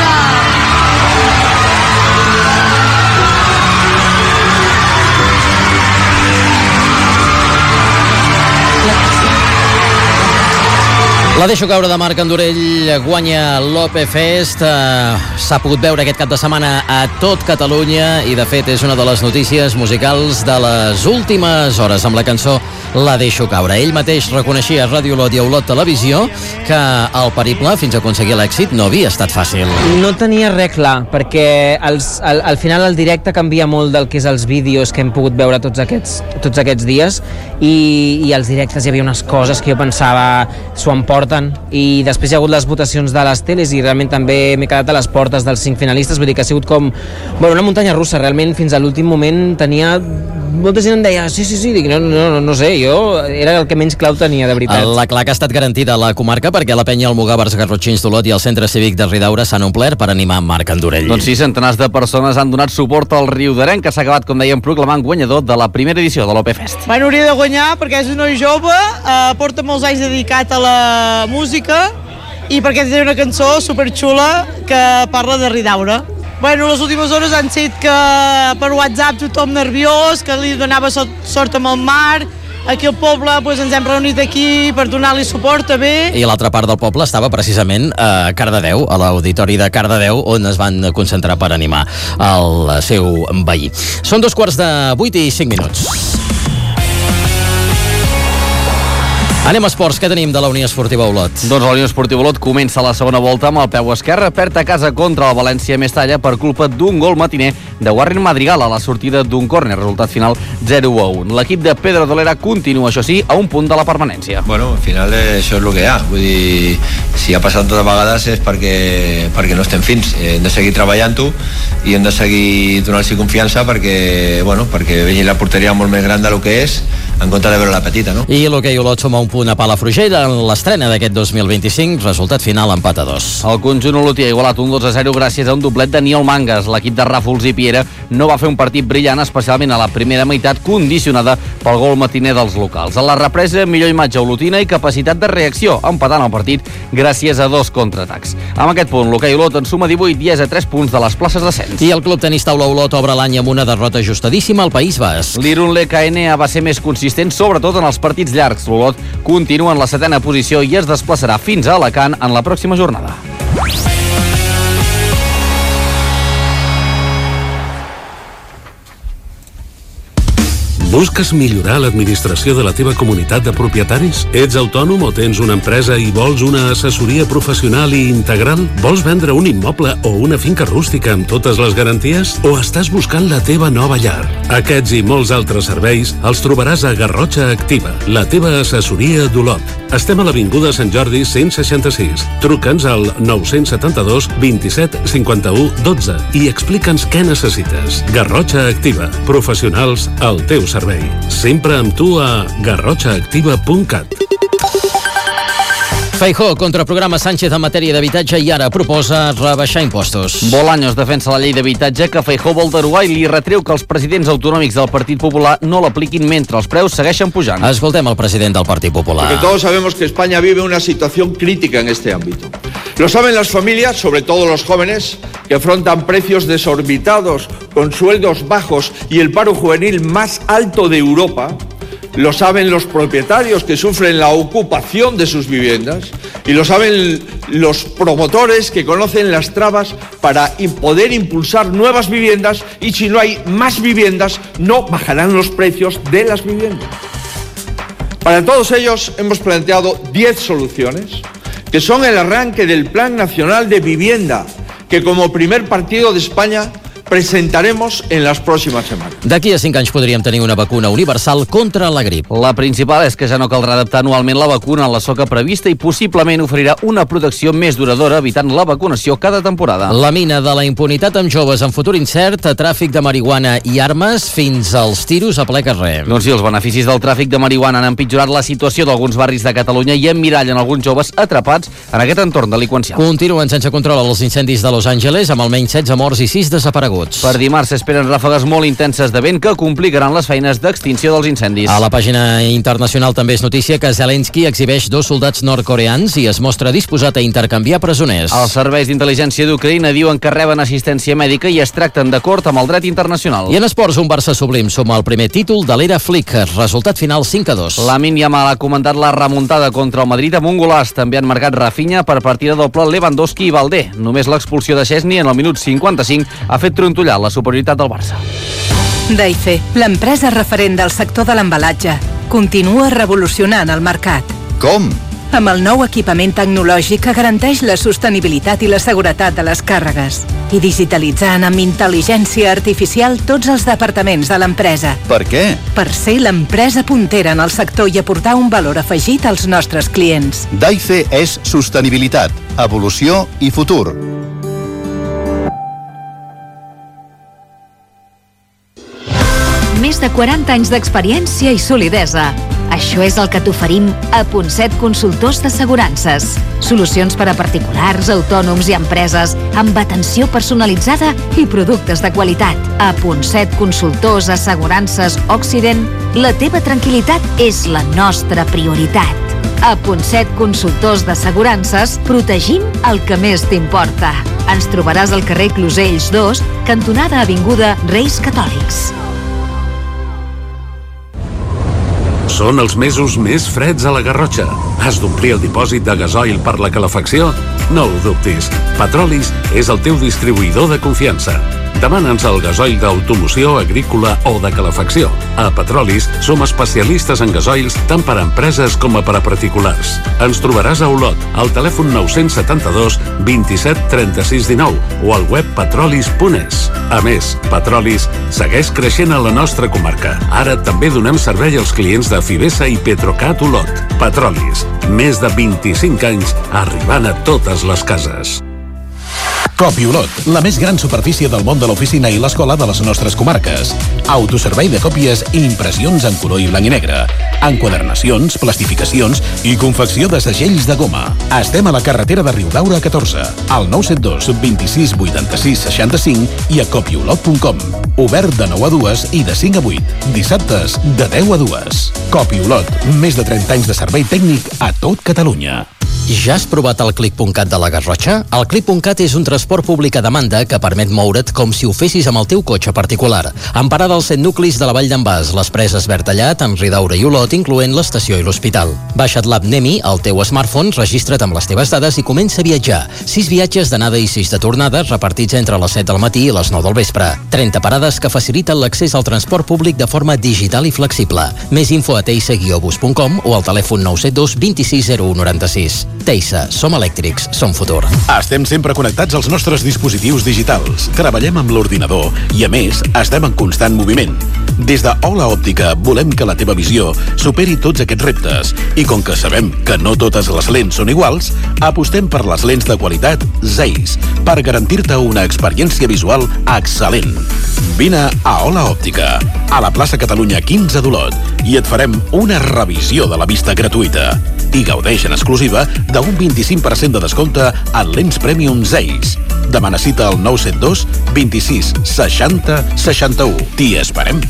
La deixo caure de Marc Andorell, guanya l'Ope Fest, s'ha pogut veure aquest cap de setmana a tot Catalunya i de fet és una de les notícies musicals de les últimes hores amb la cançó La deixo caure. Ell mateix reconeixia a Ràdio Olot i a Olot Televisió que el periple fins a aconseguir l'èxit no havia estat fàcil. No tenia res clar, perquè al final el directe canvia molt del que és els vídeos que hem pogut veure tots aquests dies i als directes hi havia unes coses que jo pensava s'ho emporten, i després hi ha hagut les votacions de les teles i realment també m'he quedat a les portes dels 5 finalistes, vull dir que ha sigut com una muntanya russa, realment fins a l'últim moment tenia... Molta gent em deia, sí, dic, no sé, jo era el que menys clau tenia, de veritat. La claca ha estat garantida a la comarca perquè la penya Almogàvers, Garrotxins d'Olot i el Centre Cívic de Ridaura s'han omplert per animar Marc Andorell. Doncs sí, centenars de persones han donat suport al Riudarenc, que s'ha acabat, com dèiem, proclamant guanyador de la primera edició de l'Ope Fest. Bueno, hauria de guanyar perquè és un noi jove, porta molts anys dedicat a la música i perquè té una cançó superxula que parla de Ridaura. Bueno, les últimes hores han set que per WhatsApp tothom nerviós, que li donava sort amb el mar. Aquí al poble ens hem reunit aquí per donar-li suport també. I l'altra part del poble estava precisament a Cardedeu, a l'auditori de Cardedeu, on es van concentrar per animar el seu veí. Són 2:45 i 5 minuts. Anem a esports, què tenim de la Unió Esportiva Olot? Doncs la Unió Esportiva Olot comença la segona volta amb el peu esquerre, perd a casa contra el València Mestalla per culpa d'un gol matiner de Warren Madrigal a la sortida d'un córner, resultat final 0-1. L'equip de Pedro Dolera continua, això sí, a un punt de la permanència. Bueno, al final això és el que hi ha, vull dir, si ha passat totes vegades és perquè no estem fins, hem de seguir treballant-ho i hem de seguir donant-los confiança perquè vegi la porteria molt més gran del que és, en compte de veure la petita, no? I l'hoquei Olot suma un punt a Palafrugell en l'estrena d'aquest 2025, resultat final empat a 2. El conjunt olotí ha igualat un 2-0 gràcies a un doblet de Niol Mangas. L'equip de Ràfols i Piera no va fer un partit brillant, especialment a la primera meitat, condicionada pel gol matiner dels locals. A la represa, millor imatge olotina i capacitat de reacció, empatant el partit gràcies a 2 contraatacs. Amb aquest punt, l'hoquei Olot en suma 18 i és a 3 punts de les places d'ascens. I el club tenis taula Olot obre l'any amb una derrota ajustadíssima al País Basc. L'Irun LKN va ser més consistent, sobretot en els partits llargs. L'Olot continua en la 7a posició i es desplaçarà fins a Alacant en la pròxima jornada. Busques millorar l'administració de la teva comunitat de propietaris? Ets autònom o tens una empresa i vols una assessoria professional i integral? Vols vendre un immoble o una finca rústica amb totes les garanties? O estàs buscant la teva nova llar? Aquests i molts altres serveis els trobaràs a Garrotxa Activa, la teva assessoria d'Olot. Estem a l'Avinguda Sant Jordi 166. Truca'ns al 972 27 51 12 i explica'ns què necessites. Garrotxa Activa, professionals al teu servei. Sempre amb tu a garrotxaactiva.cat. Feijóo contraprograma Sánchez en matèria d'habitatge i ara proposa rebaixar impostos. Bolaños defensa la llei d'habitatge que Feijóo vol derogar i li retreu que els presidents autonòmics del Partit Popular no l'apliquin mentre els preus segueixen pujant. Escoltem el president del Partit Popular. Porque todos sabemos que España vive una situación crítica en este ámbito. Lo saben las familias, sobre todo los jóvenes, que afrontan precios desorbitados, con sueldos bajos y el paro juvenil más alto de Europa. Lo saben los propietarios que sufren la ocupación de sus viviendas y lo saben los promotores que conocen las trabas para poder impulsar nuevas viviendas y si no hay más viviendas no bajarán los precios de las viviendas. Para todos ellos hemos planteado 10 soluciones que son el arranque del Plan Nacional de Vivienda que como primer partido de España presentaremos en les pròximes setmanes. D'aquí a 5 anys podríem tenir una vacuna universal contra la grip. La principal és que ja no caldrà adaptar anualment la vacuna a la soca prevista i possiblement oferirà una protecció més duradora evitant la vacunació cada temporada. La mina de la impunitat amb joves en futur incert, tràfic de marihuana i armes fins als tiros a ple carrer. Doncs sí, els beneficis del tràfic de marihuana han empitjorat la situació d'alguns barris de Catalunya i emmirallen alguns joves atrapats en aquest entorn delinqüencial. Continuen sense control els incendis de Los Angeles amb almenys 16 morts i 6 desapareguts. desapareguts. Per dimarts s'esperen ràfegues molt intenses de vent que complicaran les feines d'extinció dels incendis. A la pàgina internacional també és notícia que Zelensky exhibeix 2 soldats nord-coreans i es mostra disposat a intercanviar presoners. Els serveis d'intel·ligència d'Ucraïna diuen que reben assistència mèdica i es tracten d'acord amb el dret internacional. I en esports, un Barça sublim suma el primer títol de l'era Flick. Resultat final 5-2. Lamine Yamal ha comentat la remuntada contra el Madrid amb un golaç. També han marcat Rafinha per partida doble Lewandowski i Valdé. Només l'expulsió de Szczesny en el minut 55 ha fet trontollar la superioritat del Barça. Daife, l'empresa referent del sector de l'embalatge, continua revolucionant el mercat. Com? Amb el nou equipament tecnològic que garanteix la sostenibilitat i la seguretat de les càrregues i digitalitzant amb intel·ligència artificial tots els departaments de l'empresa. Per què? Per ser l'empresa puntera en el sector i aportar un valor afegit als nostres clients. Daife és sostenibilitat, evolució i futur. Més de 40 anys d'experiència i solidesa. Això és el que t'oferim a Ponset Consultors d'Assegurances. Solucions per a particulars, autònoms i empreses, amb atenció personalitzada i productes de qualitat. A Ponset Consultors Assegurances Occident, la teva tranquil·litat és la nostra prioritat. A Ponset Consultors d'Assegurances protegim el que més t'importa. Ens trobaràs al carrer Closells 2, cantonada Avinguda Reis Catòlics. Són els mesos més freds a la Garrotxa. Has d'omplir el dipòsit de gasoil per la calefacció? No ho dubtis. Petrolis és el teu distribuïdor de confiança. Demana'ns el gasoil d'automoció, agrícola o de calefacció. A Petrolis som especialistes en gasoils tant per a empreses com per a particulars. Ens trobaràs a Olot, al telèfon 972 27 36 19 o al web petrolis.es. A més, Petrolis segueix creixent a la nostra comarca. Ara també donem servei als clients de Fibesa i Petrocat Olot. Petrolis, més de 25 anys arribant a totes les cases. Copi Olot, la més gran superfície del món de l'oficina i l'escola de les nostres comarques. Autoservei de còpies i impressions en color i blanc i negre. Enquadernacions, plastificacions i confecció de segells de goma. Estem a la carretera de Riudaura 14, al 972 26 86 65 i a copiolot.com. Obert de 9 a 2 i de 5 a 8. Dissabtes de 10 a 2. Copi Olot, més de 30 anys de servei tècnic a tot Catalunya. Ja has provat el Click.cat de la Garrotxa? El Click.cat és un transport públic a demanda que permet moure't com si ho fessis amb el teu cotxe particular. En parada als 7 nuclis de la Vall d'en Bas, les Preses Bertallat, en Ridaura i Olot, incloent l'estació i l'hospital. Baixa't l'app Nemi al teu smartphone, registra't amb les teves dades i comença a viatjar. 6 viatges d'anada i 6 de tornada, repartits entre les 7 del matí i les 9 del vespre. 30 parades que faciliten l'accés al transport públic de forma digital i flexible. Més info a teisa-bus.com o al telèfon 972 26 01 96. Teisa, som elèctrics, som futur. Estem sempre connectats als nostres dispositius digitals. Treballem amb l'ordinador i, a més, estem en constant moviment. Des de Ola Òptica volem que la teva visió superi tots aquests reptes i com que sabem que no totes les lents són iguals, apostem per les lents de qualitat Zeiss per garantir-te una experiència visual excel·lent. Vine a Ola Òptica, a la plaça Catalunya 15 d'Olot, i et farem una revisió de la vista gratuïta. I gaudeix en exclusiva d'un 25% de descompte en lents Premium Zeiss. Demana cita al 972 26 60 61. T'hi esperem.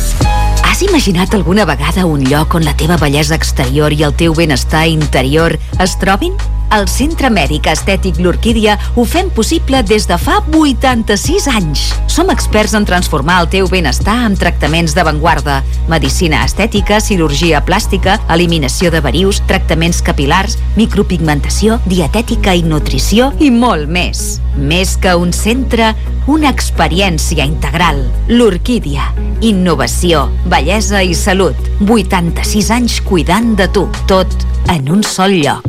Has imaginat alguna vegada un lloc on la teva bellesa exterior i el teu benestar interior es trobin? Al Centre Mèdic Estètic L'Orquídia ho fem possible des de fa 86 anys. Som experts en transformar el teu benestar amb tractaments d'avantguarda, medicina estètica, cirurgia plàstica, eliminació de verius, tractaments capil·lars, micropigmentació, dietètica i nutrició i molt més. Més que un centre, una experiència integral. L'Orquídia. Innovació, bellesa i salut. 86 anys cuidant de tu. Tot en un sol lloc.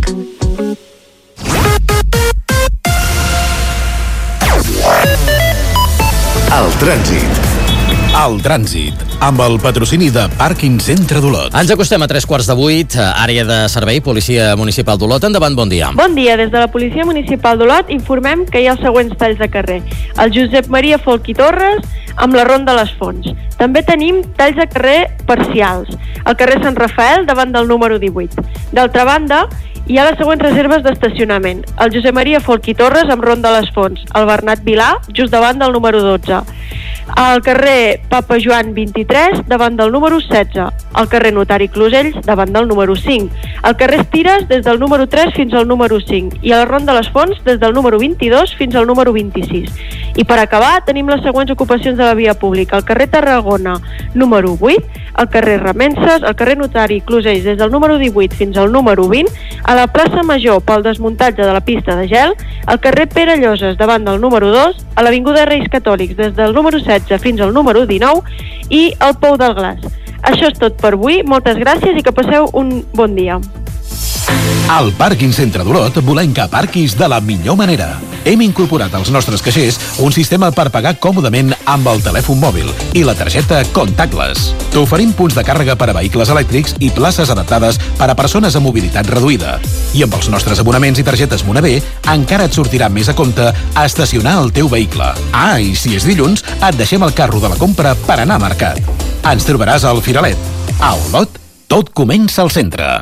El trànsit. El trànsit, amb el patrocini de Pàrquing Centre d'Olot. Ens acostem a 7:45, àrea de servei, Policia Municipal d'Olot. Endavant, bon dia. Bon dia, des de la Policia Municipal d'Olot informem que hi ha els següents talls de carrer. El Josep Maria Folch i Torres, amb la Ronda Les Fonts. També tenim talls de carrer parcials. El carrer Sant Rafael, davant del número 18. D'altra banda, hi ha les següents reserves d'estacionament. El Josep Maria Folch i Torres amb Ronda Les Fonts. El Bernat Vilà, just davant del número 12. al carrer Papa Joan 23, davant del número 16, al carrer Notari Closells, davant del número 5, al carrer Estires, des del número 3 fins al número 5, i a la Ronda de les Fonts, des del número 22 fins al número 26. I per acabar, tenim les següents ocupacions de la via pública: al carrer Tarragona, número 8, al carrer Remenses, al carrer Notari Closells, des del número 18 fins al número 20, a la plaça Major pel desmuntatge de la pista de gel, al carrer Pere Lloses, davant del número 2, a l'avinguda Reis Catòlics, des del número 16 fins al número 19, i al Pou del Glaç. Això és tot per avui, moltes gràcies i que passeu un bon dia. Al Pàrquing Centre d'Olot volem que aparquis de la millor manera. Hem incorporat als nostres caixers un sistema per pagar còmodament amb el telèfon mòbil i la targeta Contactless. T'oferim punts de càrrega per a vehicles elèctrics i places adaptades per a persones amb mobilitat reduïda. I amb els nostres abonaments i targetes Monavé encara et sortirà més a compte estacionar el teu vehicle. Ah, i si és dilluns, et deixem el carro de la compra per anar a mercat. Ens trobaràs al Firalet. A Olot, tot comença al centre.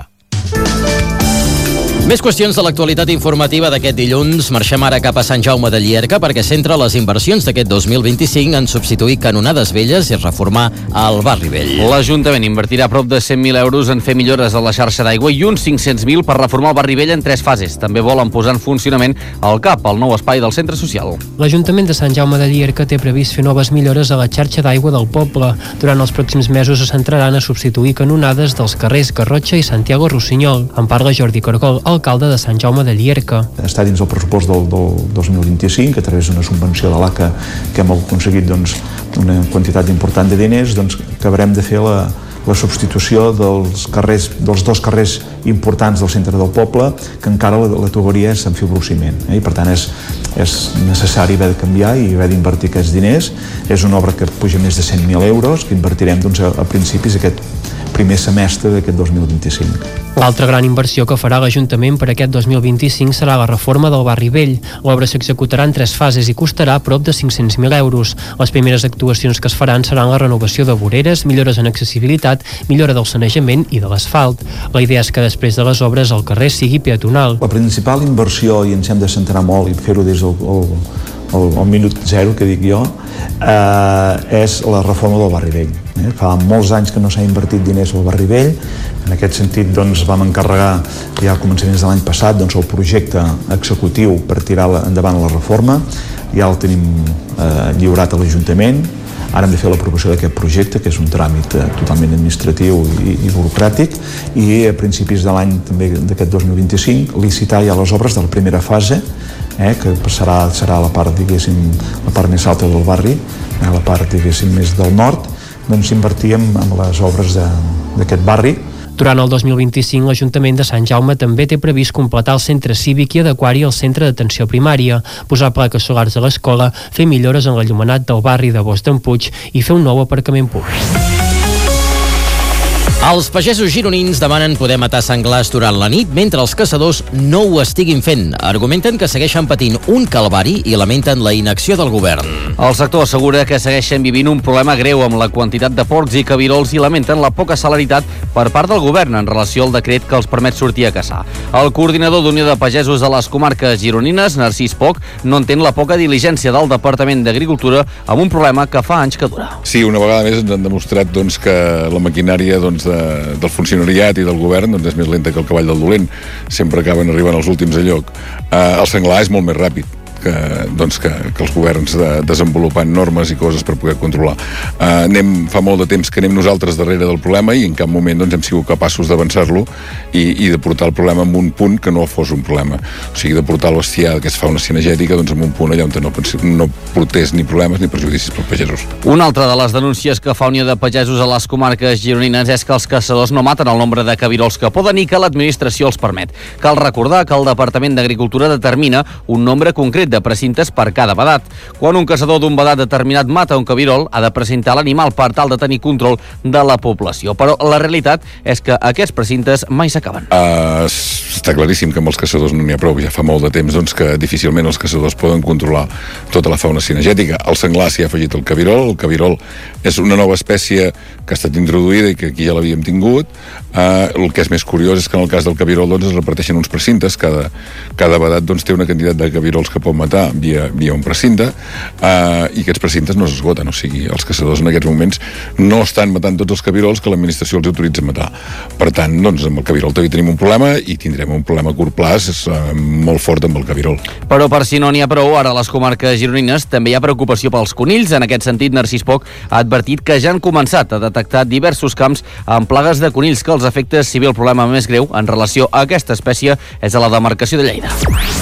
Més qüestions de l'actualitat informativa d'aquest dilluns. Marxem ara cap a Sant Jaume de Llierca perquè centra les inversions d'aquest 2025 en substituir canonades velles i reformar el barri vell. L'Ajuntament invertirà prop de 100.000 euros en fer millores a la xarxa d'aigua i uns 500.000 per reformar el barri vell en 3 fases. També volen posar en funcionament el CAP, el nou espai del centre social. L'Ajuntament de Sant Jaume de Llierca té previst fer noves millores a la xarxa d'aigua del poble. Durant els pròxims mesos se centraran a substituir canonades dels carrers Garrotxa i Santiago Rossinyol. En parla Jordi Cargol, alcalde de Sant Jaume de Llierca. Està dins el pressupost del 2025, a través d'una subvenció de l'ACA que hem aconseguit una quantitat important de diners, que haurem de fer la substitució dels 2 carrers importants del centre del poble, que encara la tuberia és en fibrociment, i per tant és necessari haver de canviar i haver d'invertir aquests diners. És una obra que puja més de 100.000 euros, que invertirem a principis d'aquest primer semestre d'aquest 2025. L'altra gran inversió que farà l'Ajuntament per aquest 2025 serà la reforma del barri vell. L'obra s'executarà en 3 fases i costarà prop de 500.000 euros. Les primeres actuacions que es faran seran la renovació de voreres, millores en accessibilitat, millora del sanejament i de l'asfalt. La idea és que després de les obres el carrer sigui peatonal. La principal inversió, i ens hem de centrar molt i fer-ho des del minut zero, que dic jo, és la reforma del barri vell. Fa molts anys que no s'ha invertit diners al barri vell. En aquest sentit vam encarregar ja a començaments de l'any passat el projecte executiu per tirar endavant la reforma. Ja el tenim lliurat a l'Ajuntament. Ara hem de fer l'aprovació d'aquest projecte, que és un tràmit totalment administratiu i burocràtic, i a principis de l'any també d'aquest 2025 licitar ja les obres de la primera fase, que serà la part, la part més alta del barri, la part, més del nord. Invertíem en les obres d'aquest barri. Durant el 2025, l'Ajuntament de Sant Jaume també té previst completar el centre cívic i adequar-hi el centre d'atenció primària, posar plaques solars a l'escola, fer millores en l'enllumenat del barri de Bosc d'en Puig i fer un nou aparcament públic. Els pagesos gironins demanen poder matar senglars durant la nit mentre els caçadors no ho estiguin fent. Argumenten que segueixen patint un calvari i lamenten la inacció del govern. El sector assegura que segueixen vivint un problema greu amb la quantitat de porcs i cabirols i lamenten la poca celeritat per part del govern en relació al decret que els permet sortir a caçar. El coordinador d'Unió de Pagesos de les comarques gironines, Narcís Poch, no entén la poca diligència del Departament d'Agricultura amb un problema que fa anys que dura. Sí, una vegada més ens han demostrat que la maquinària del funcionariat i del govern és més lenta que el cavall del dolent. Sempre acaben arribant els últims a lloc. El senglar és molt més ràpid que els governs desenvolupant normes i coses per poder controlar. Fa molt de temps que anem nosaltres darrere del problema i en cap moment hem sigut capaços d'avançar-lo i de portar el problema en un punt que no fos un problema. O sigui, de portar el bestiar que es fa una cinegètica en un punt allà on no portés ni problemes ni perjudicis pels pagesos. Una altra de les denúncies que fa Unió de Pagesos a les comarques gironines és que els caçadors no maten el nombre de cabirols que poden i que l'administració els permet. Cal recordar que el Departament d'Agricultura determina un nombre concret de precintes per cada vedat. Quan un caçador d'un vedat determinat mata un cabirol, ha de precintar l'animal per tal de tenir control de la població. Però la realitat és que aquests precintes mai s'acaben. Està claríssim que amb els caçadors no n'hi ha prou. Ja fa molt de temps que difícilment els caçadors poden controlar tota la fauna cinegètica. El senglar s'hi ha afegit el cabirol. El cabirol és una nova espècie que ha estat introduïda i que aquí ja l'havíem tingut. El que és més curiós és que en el cas del cabirol es reparteixen uns precintes. Cada vedat té una quantitat de cabirols que pot matar via un precinte, i aquests precintes no s'esgoten, o sigui, els caçadors en aquests moments no estan matant tots els cabirols que l'administració els autoritza a matar. Per tant, doncs, amb el cabirol també tenim un problema i tindrem un problema a curt plaç molt fort amb el cabirol. Però per si no n'hi ha prou, ara a les comarques gironines també hi ha preocupació pels conills. En aquest sentit, Narcís Poch ha advertit que ja han començat a detectar diversos camps amb plagues de conills que els afecta, si bé el problema més greu en relació a aquesta espècie és a la demarcació de Lleida.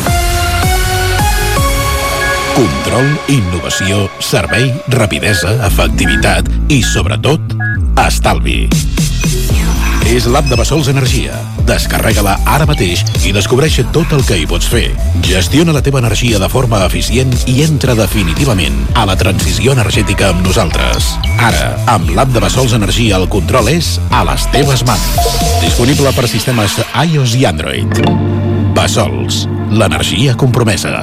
Control, innovació, servei, rapidesa, efectivitat i, sobretot, estalvi. És l'app de Bessols Energia. Descarrega-la ara mateix i descobreix tot el que hi pots fer. Gestiona la teva energia de forma eficient i entra definitivament a la transició energètica amb nosaltres. Ara, amb l'app de Bessols Energia, el control és a les teves mans. Disponible per sistemes iOS i Android. Bessols, l'energia compromesa.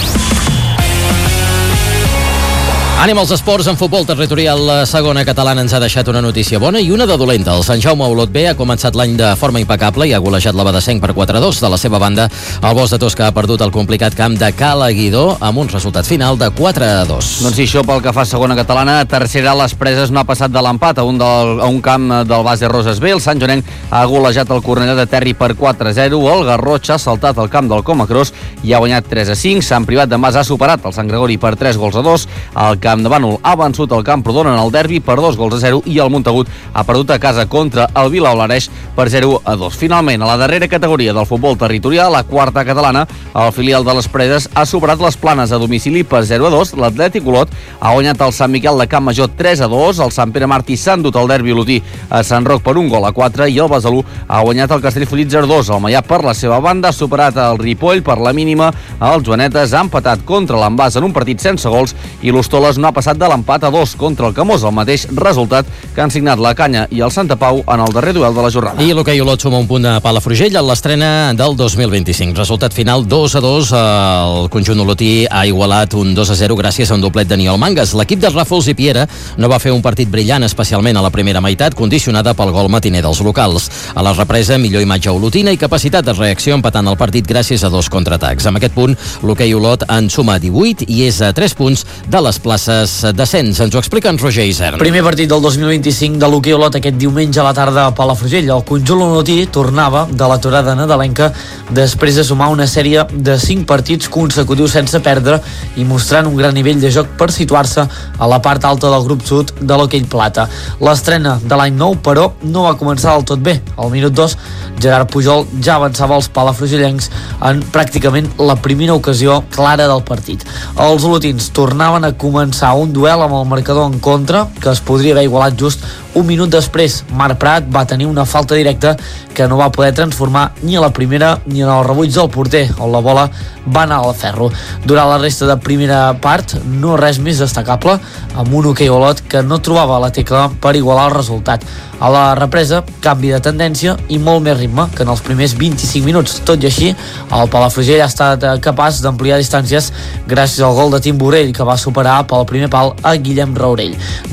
Anem als esports. En futbol territorial, la segona catalana ens ha deixat una notícia bona i una de dolenta. El Sant Jaume Olot B ha començat l'any de forma impecable i ha golejat la Badesenc per 4-2. De la seva banda, el Bosch de Tosca ha perdut el complicat camp de Cala Guidó amb un resultat final de 4-2. Doncs sí, això pel que fa a segona catalana. Tercera, les Preses no ha passat de l'empat a un camp del base Roses B. El Sant Joanenc ha golejat el Cornellà de Terri per 4-0. El Garrotxa ha saltat el camp del Comacros i ha guanyat 3-5. Sant Privat de Mas ha superat el Sant Gregori per 3-2. El camp de Bànol ha vençut el Camprodon en el derbi per 2-0 i el Montagut ha perdut a casa contra el Vilaolareix per 0-2. Finalment, a la darrera categoria del futbol territorial, la quarta catalana, el filial de les Preses ha superat les Planes a domicili per 0-2. L'Atlètic Olot ha guanyat el Sant Miquel de Campmajor 3-2. El Sant Pere Martí s'ha endut el derbi olotí a Sant Roc per 1-4 i el Besalú ha guanyat el Castellfollit 0-2. El Maià, per la seva banda, ha superat el Ripoll per la mínima. Els joanetes han empatat contra l'Envàs en un partit sense gols i l'Hostoles no ha passat de l'empat a 2 contra el Camós, el mateix resultat que han signat la Canya i el Santa Pau en el darrer duel de la jornada. I l'hoquei Olot suma un punt a Palafrugell en l'estrena del 2025. Resultat final 2-2. El conjunt olotí ha igualat un 2-0 gràcies a un doblet de Niol Mangas. L'equip de Ràfols i Piera no va fer un partit brillant, especialment a la primera meitat, condicionada pel gol matiner dels locals. A la represa, millor imatge olotina i capacitat de reacció empatant el partit gràcies a 2 contraatacs. Amb aquest punt, l'hoquei Olot en suma 18 i és a 3 punts de les places descens. Ens ho explica en Roger Isern. Primer partit del 2025 de l'hoquei Olot aquest diumenge a la tarda a Palafrugell. El conjunt olotí tornava de l'aturada nadalenca després de sumar una sèrie de 5 partits consecutius sense perdre i mostrant un gran nivell de joc per situar-se a la part alta del grup sud de l'hoquei plata. L'estrena de l'any nou, però, no va començar del tot bé. Al minut 2, Gerard Pujol ja avançava els palafrugellencs en pràcticament la primera ocasió clara del partit. Els olotins tornaven a començar un duel amb el marcador en contra, que es podria haver igualat just un minut després. Marc Prat va tenir una falta directa que no va poder transformar ni a la primera ni en el rebuig del porter, on la bola va anar al ferro. Durant la resta de primera part, no res més destacable, amb un hoquei Olot que no trobava la tecla per igualar el resultat. A la represa, canvi de tendència i molt més ritme que en els primers 25 minuts. Tot i així, el Palafrugell ha estat capaç d'ampliar distàncies gràcies al gol de Tim Borrell, que va superar pel primer pal a Guillem Raurell.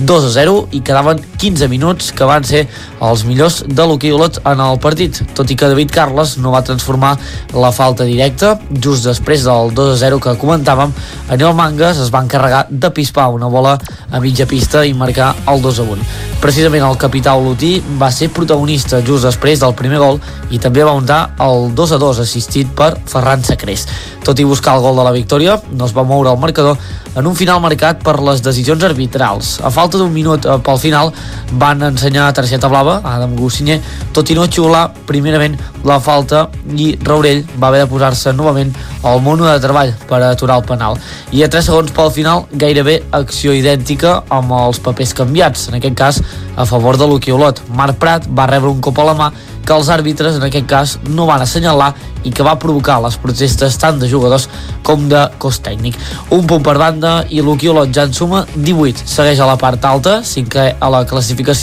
2-0 i quedaven 15 minuts que van ser els millors de l'hoquei Olot en el partit, tot i que David Carles no va transformar la falta directa. Just després del 2-0 que comentàvem, Aniol Mangas es va encarregar de pispar una bola a mitja pista i marcar el 2-1. Precisament el capità olotí va ser protagonista just després del primer gol i també va untar el 2-2 assistit per Ferran Sacrés. Tot i buscar el gol de la victòria, no es va moure el marcador en un final marcat per les decisions arbitrals. A falta d'un minut pel final van ensenyar targeta blava a Adam Gossinyer, tot i no xiular primerament la falta, i Raurell va haver de posar-se novament al mono de treball per aturar el penal. I a 3 segons pel final, gairebé acció idèntica amb els papers canviats, en aquest cas a favor de l'hoquei Olot. Marc Prat va rebre un cop a la mà que els àrbitres en aquest cas no van assenyalar i que va provocar les protestes tant de jugadors com de cos tècnic. Un punt per banda i l'hoquei Olot ja en suma 18. Segueix a la part alta, 5è a la classificació,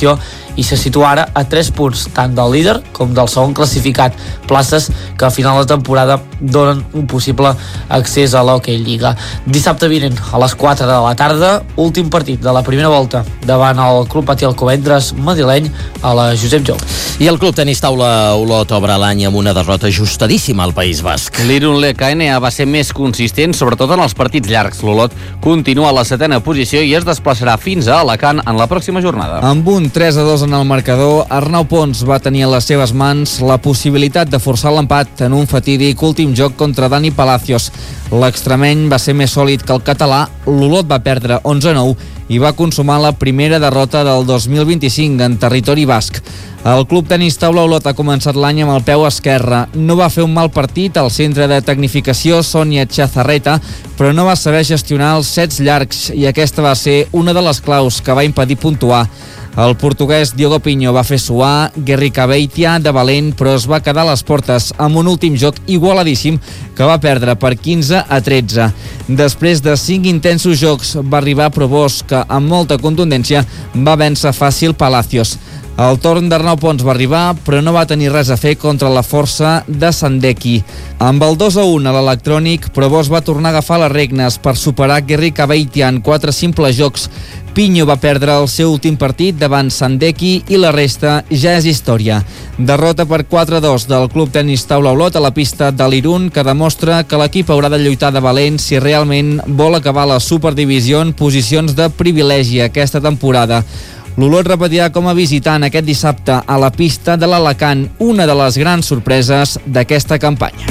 i se situa ara a 3 punts, tant del líder com del segon classificat, places que a final de temporada donen un possible accés a l'Hockey Lliga. Dissabte vinent, a les 4 de la tarda, últim partit de la primera volta davant el Club Patí Alcobendas madrileny a la Josep Jou. I el Club Tenis Taula Olot obre l'any amb una derrota ajustadíssima al País Basc. L'Irun LKNA va ser més consistent, sobretot en els partits llargs. L'Olot continua a la 7ª posició i es desplaçarà fins a Alacant en la pròxima jornada. Amb un 3-2 en el marcador, Arnau Pons va tenir a les seves mans la possibilitat de forçar l'empat en un fatídic últim joc contra Dani Palacios. L'extremeny va ser més sòlid que el català, l'Olot va perdre 11-9 i va consumar la primera derrota del 2025 en territori basc. El Club Tenis Taula Olot ha començat l'any amb el peu esquerre. No va fer un mal partit al centre de tecnificació Sònia Chazarreta, però no va saber gestionar els sets llargs i aquesta va ser una de les claus que va impedir puntuar. El portuguès Diogo Pinho va fer suar Gerry Cabeitia de valent, però es va quedar a les portes amb un últim joc igualadíssim que va perdre per 15-13. Després de 5 intensos jocs va arribar Probós, que amb molta contundència va vèncer fàcil Palacios. El torn d'Arnau Pons va arribar, però no va tenir res a fer contra la força de Sandeki. Amb el 2-1 a l'electrònic, Probós va tornar a agafar les regnes per superar Gerry Cabeitia en 4 simples jocs. Pinho va perdre el seu últim partit davant Sandeki i la resta ja és història. Derrota per 4-2 del Club Tenis Taula Olot a la pista de l'Irun, que demostra que l'equip haurà de lluitar de valent si realment vol acabar la Superdivisió en posicions de privilegi aquesta temporada. L'Olot repetirà com a visitant aquest dissabte a la pista de l'Alacant, una de les grans sorpreses d'aquesta campanya.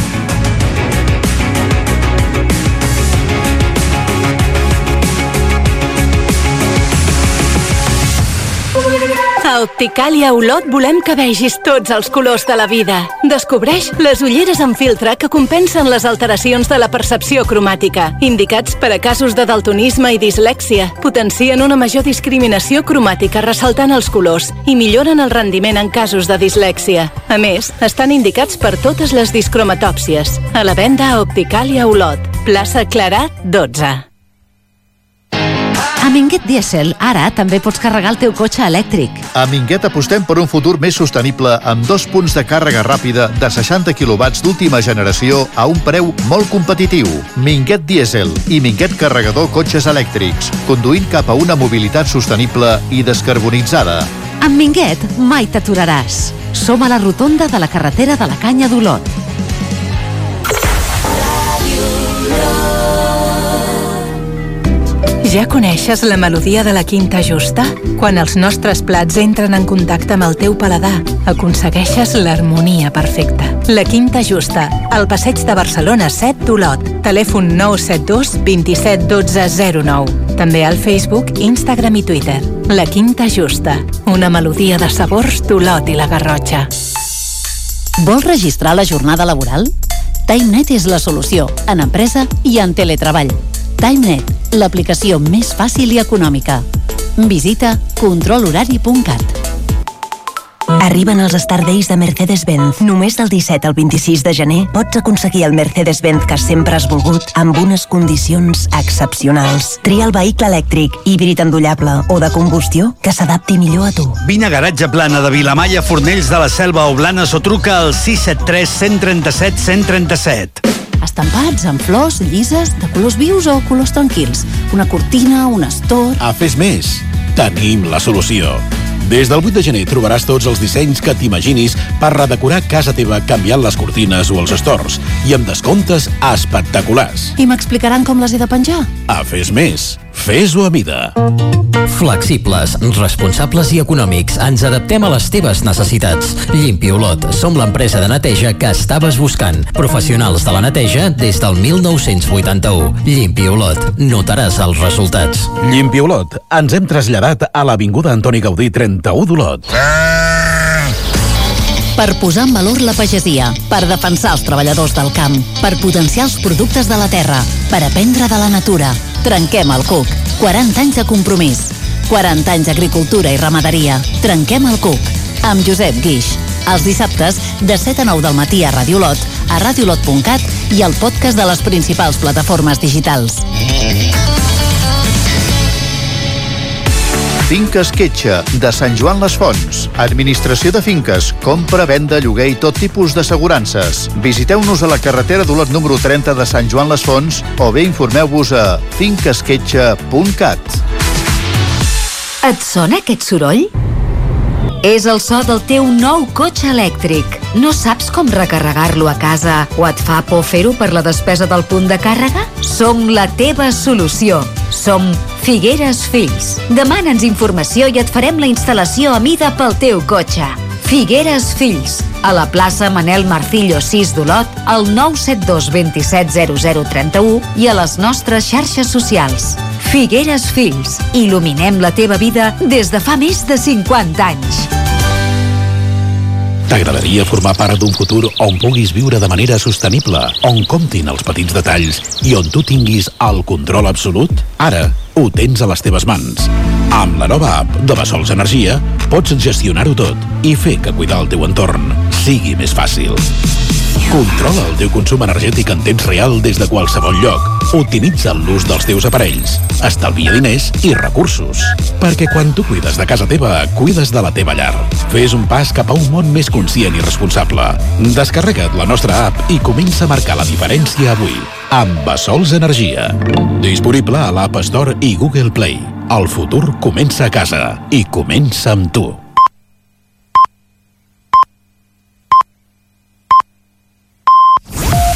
A Opticàlia Olot volem que vegis tots els colors de la vida. Descobreix les ulleres amb filtre que compensen les alteracions de la percepció cromàtica, indicats per a casos de daltonisme i dislèxia. Potencien una major discriminació cromàtica ressaltant els colors i milloren el rendiment en casos de dislèxia. A més, estan indicats per totes les discromatòpsies. A la venda a Opticàlia Olot, plaça Clarat 12. A Minguet Diesel, ara també pots carregar el teu cotxe elèctric. A Minguet apostem per un futur més sostenible amb 2 punts de càrrega ràpida de 60 kW d'última generació a un preu molt competitiu. Minguet Diesel i Minguet Carregador Cotxes Elèctrics, conduint cap a una mobilitat sostenible i descarbonitzada. Amb Minguet mai t'aturaràs. Som a la rotonda de la carretera de la Canya d'Olot. Ja coneixes la melodia de la Quinta Justa? Quan els nostres plats entren en contacte amb el teu paladar, aconsegueixes l'harmonia perfecta. La Quinta Justa, al passeig de Barcelona 7 d'Olot. Telèfon 972 27 12 09. També al Facebook, Instagram i Twitter. La Quinta Justa, una melodia de sabors d'Olot i la Garrotxa. Vols registrar la jornada laboral? TimeNet és la solució, en empresa i en teletreball. TimeNet, l'aplicació més fàcil i econòmica. Visita controlhorari.cat. Arriben els Star Days de Mercedes-Benz. Només del 17 al 26 de gener pots aconseguir el Mercedes-Benz que sempre has volgut amb unes condicions excepcionals. Tria el vehicle elèctric, híbrid endollable o de combustió que s'adapti millor a tu. Vine a Garatge Plana de Vilamalla, Fornells de la Selva o Blanes o truca al 673 137 137. Estampats amb flors, llises, de colors vius o colors tranquils. Una cortina, un estor... A Fes Més, tenim la solució. Des del 8 de gener trobaràs tots els dissenys que t'imaginis per redecorar casa teva canviant les cortines o els estors i amb descomptes espectaculars. I m'explicaran com les he de penjar? A Fes Més, fes-ho a mida. Flexibles, responsables i econòmics. Ens adaptem a les teves necessitats. Llimpi Olot. Som l'empresa de neteja que estaves buscant. Professionals de la neteja des del 1981. Llimpi Olot. Notaràs els resultats. Llimpi Olot. Ens hem traslladat a l'Avinguda Antoni Gaudí 31 d'Olot. Per posar en valor la pagesia, per defensar els treballadors del camp, per potenciar els productes de la terra, per aprendre de la natura. Trenquem el cuc. 40 anys de compromís. 40 anys d'agricultura i ramaderia. Trenquem el cuc. Amb Josep Guix. Els dissabtes, de 7 a 9 del matí a Ràdio Olot, a radiolot.cat i al podcast de les principals plataformes digitals. Finques Quetxa, de Sant Joan les Fonts. Administració de finques, compra, venda, lloguer i tot tipus d'assegurances. Visiteu-nos a la carretera d'Olot número 30 de Sant Joan les Fonts o bé informeu-vos a finquesquetxa.cat. Et sona aquest soroll? És el so del teu nou cotxe elèctric. No saps com recarregar-lo a casa o et fa por fer-ho per la despesa del punt de càrrega? Som la teva solució. Som Figueres Fills. Demana'ns informació i et farem la instal·lació a mida pel teu cotxe. Figueres Fills, a la plaça Manel Marcillo 6 d'Olot, al 972 27 0031 i a les nostres xarxes socials. Figueres Fills, il·luminem la teva vida des de fa més de 50 anys. T'agradaria formar part d'un futur on puguis viure de manera sostenible, on comptin els petits detalls i on tu tinguis el control absolut? Ara ho tens a les teves mans. Amb la nova app de Bessols Energia pots gestionar-ho tot i fer que cuidar el teu entorn sigui més fàcil. Controla el teu consum energètic en temps real des de qualsevol lloc. Optimitza l'ús dels teus aparells. Estalvia diners i recursos. Perquè quan tu cuides de casa teva, cuides de la teva llar. Fes un pas cap a un món més conscient i responsable. Descarrega't la nostra app i comença a marcar la diferència avui. Amb Bessols Energia. Disponible a l'App Store i Google Play. El futur comença a casa i comença amb tu.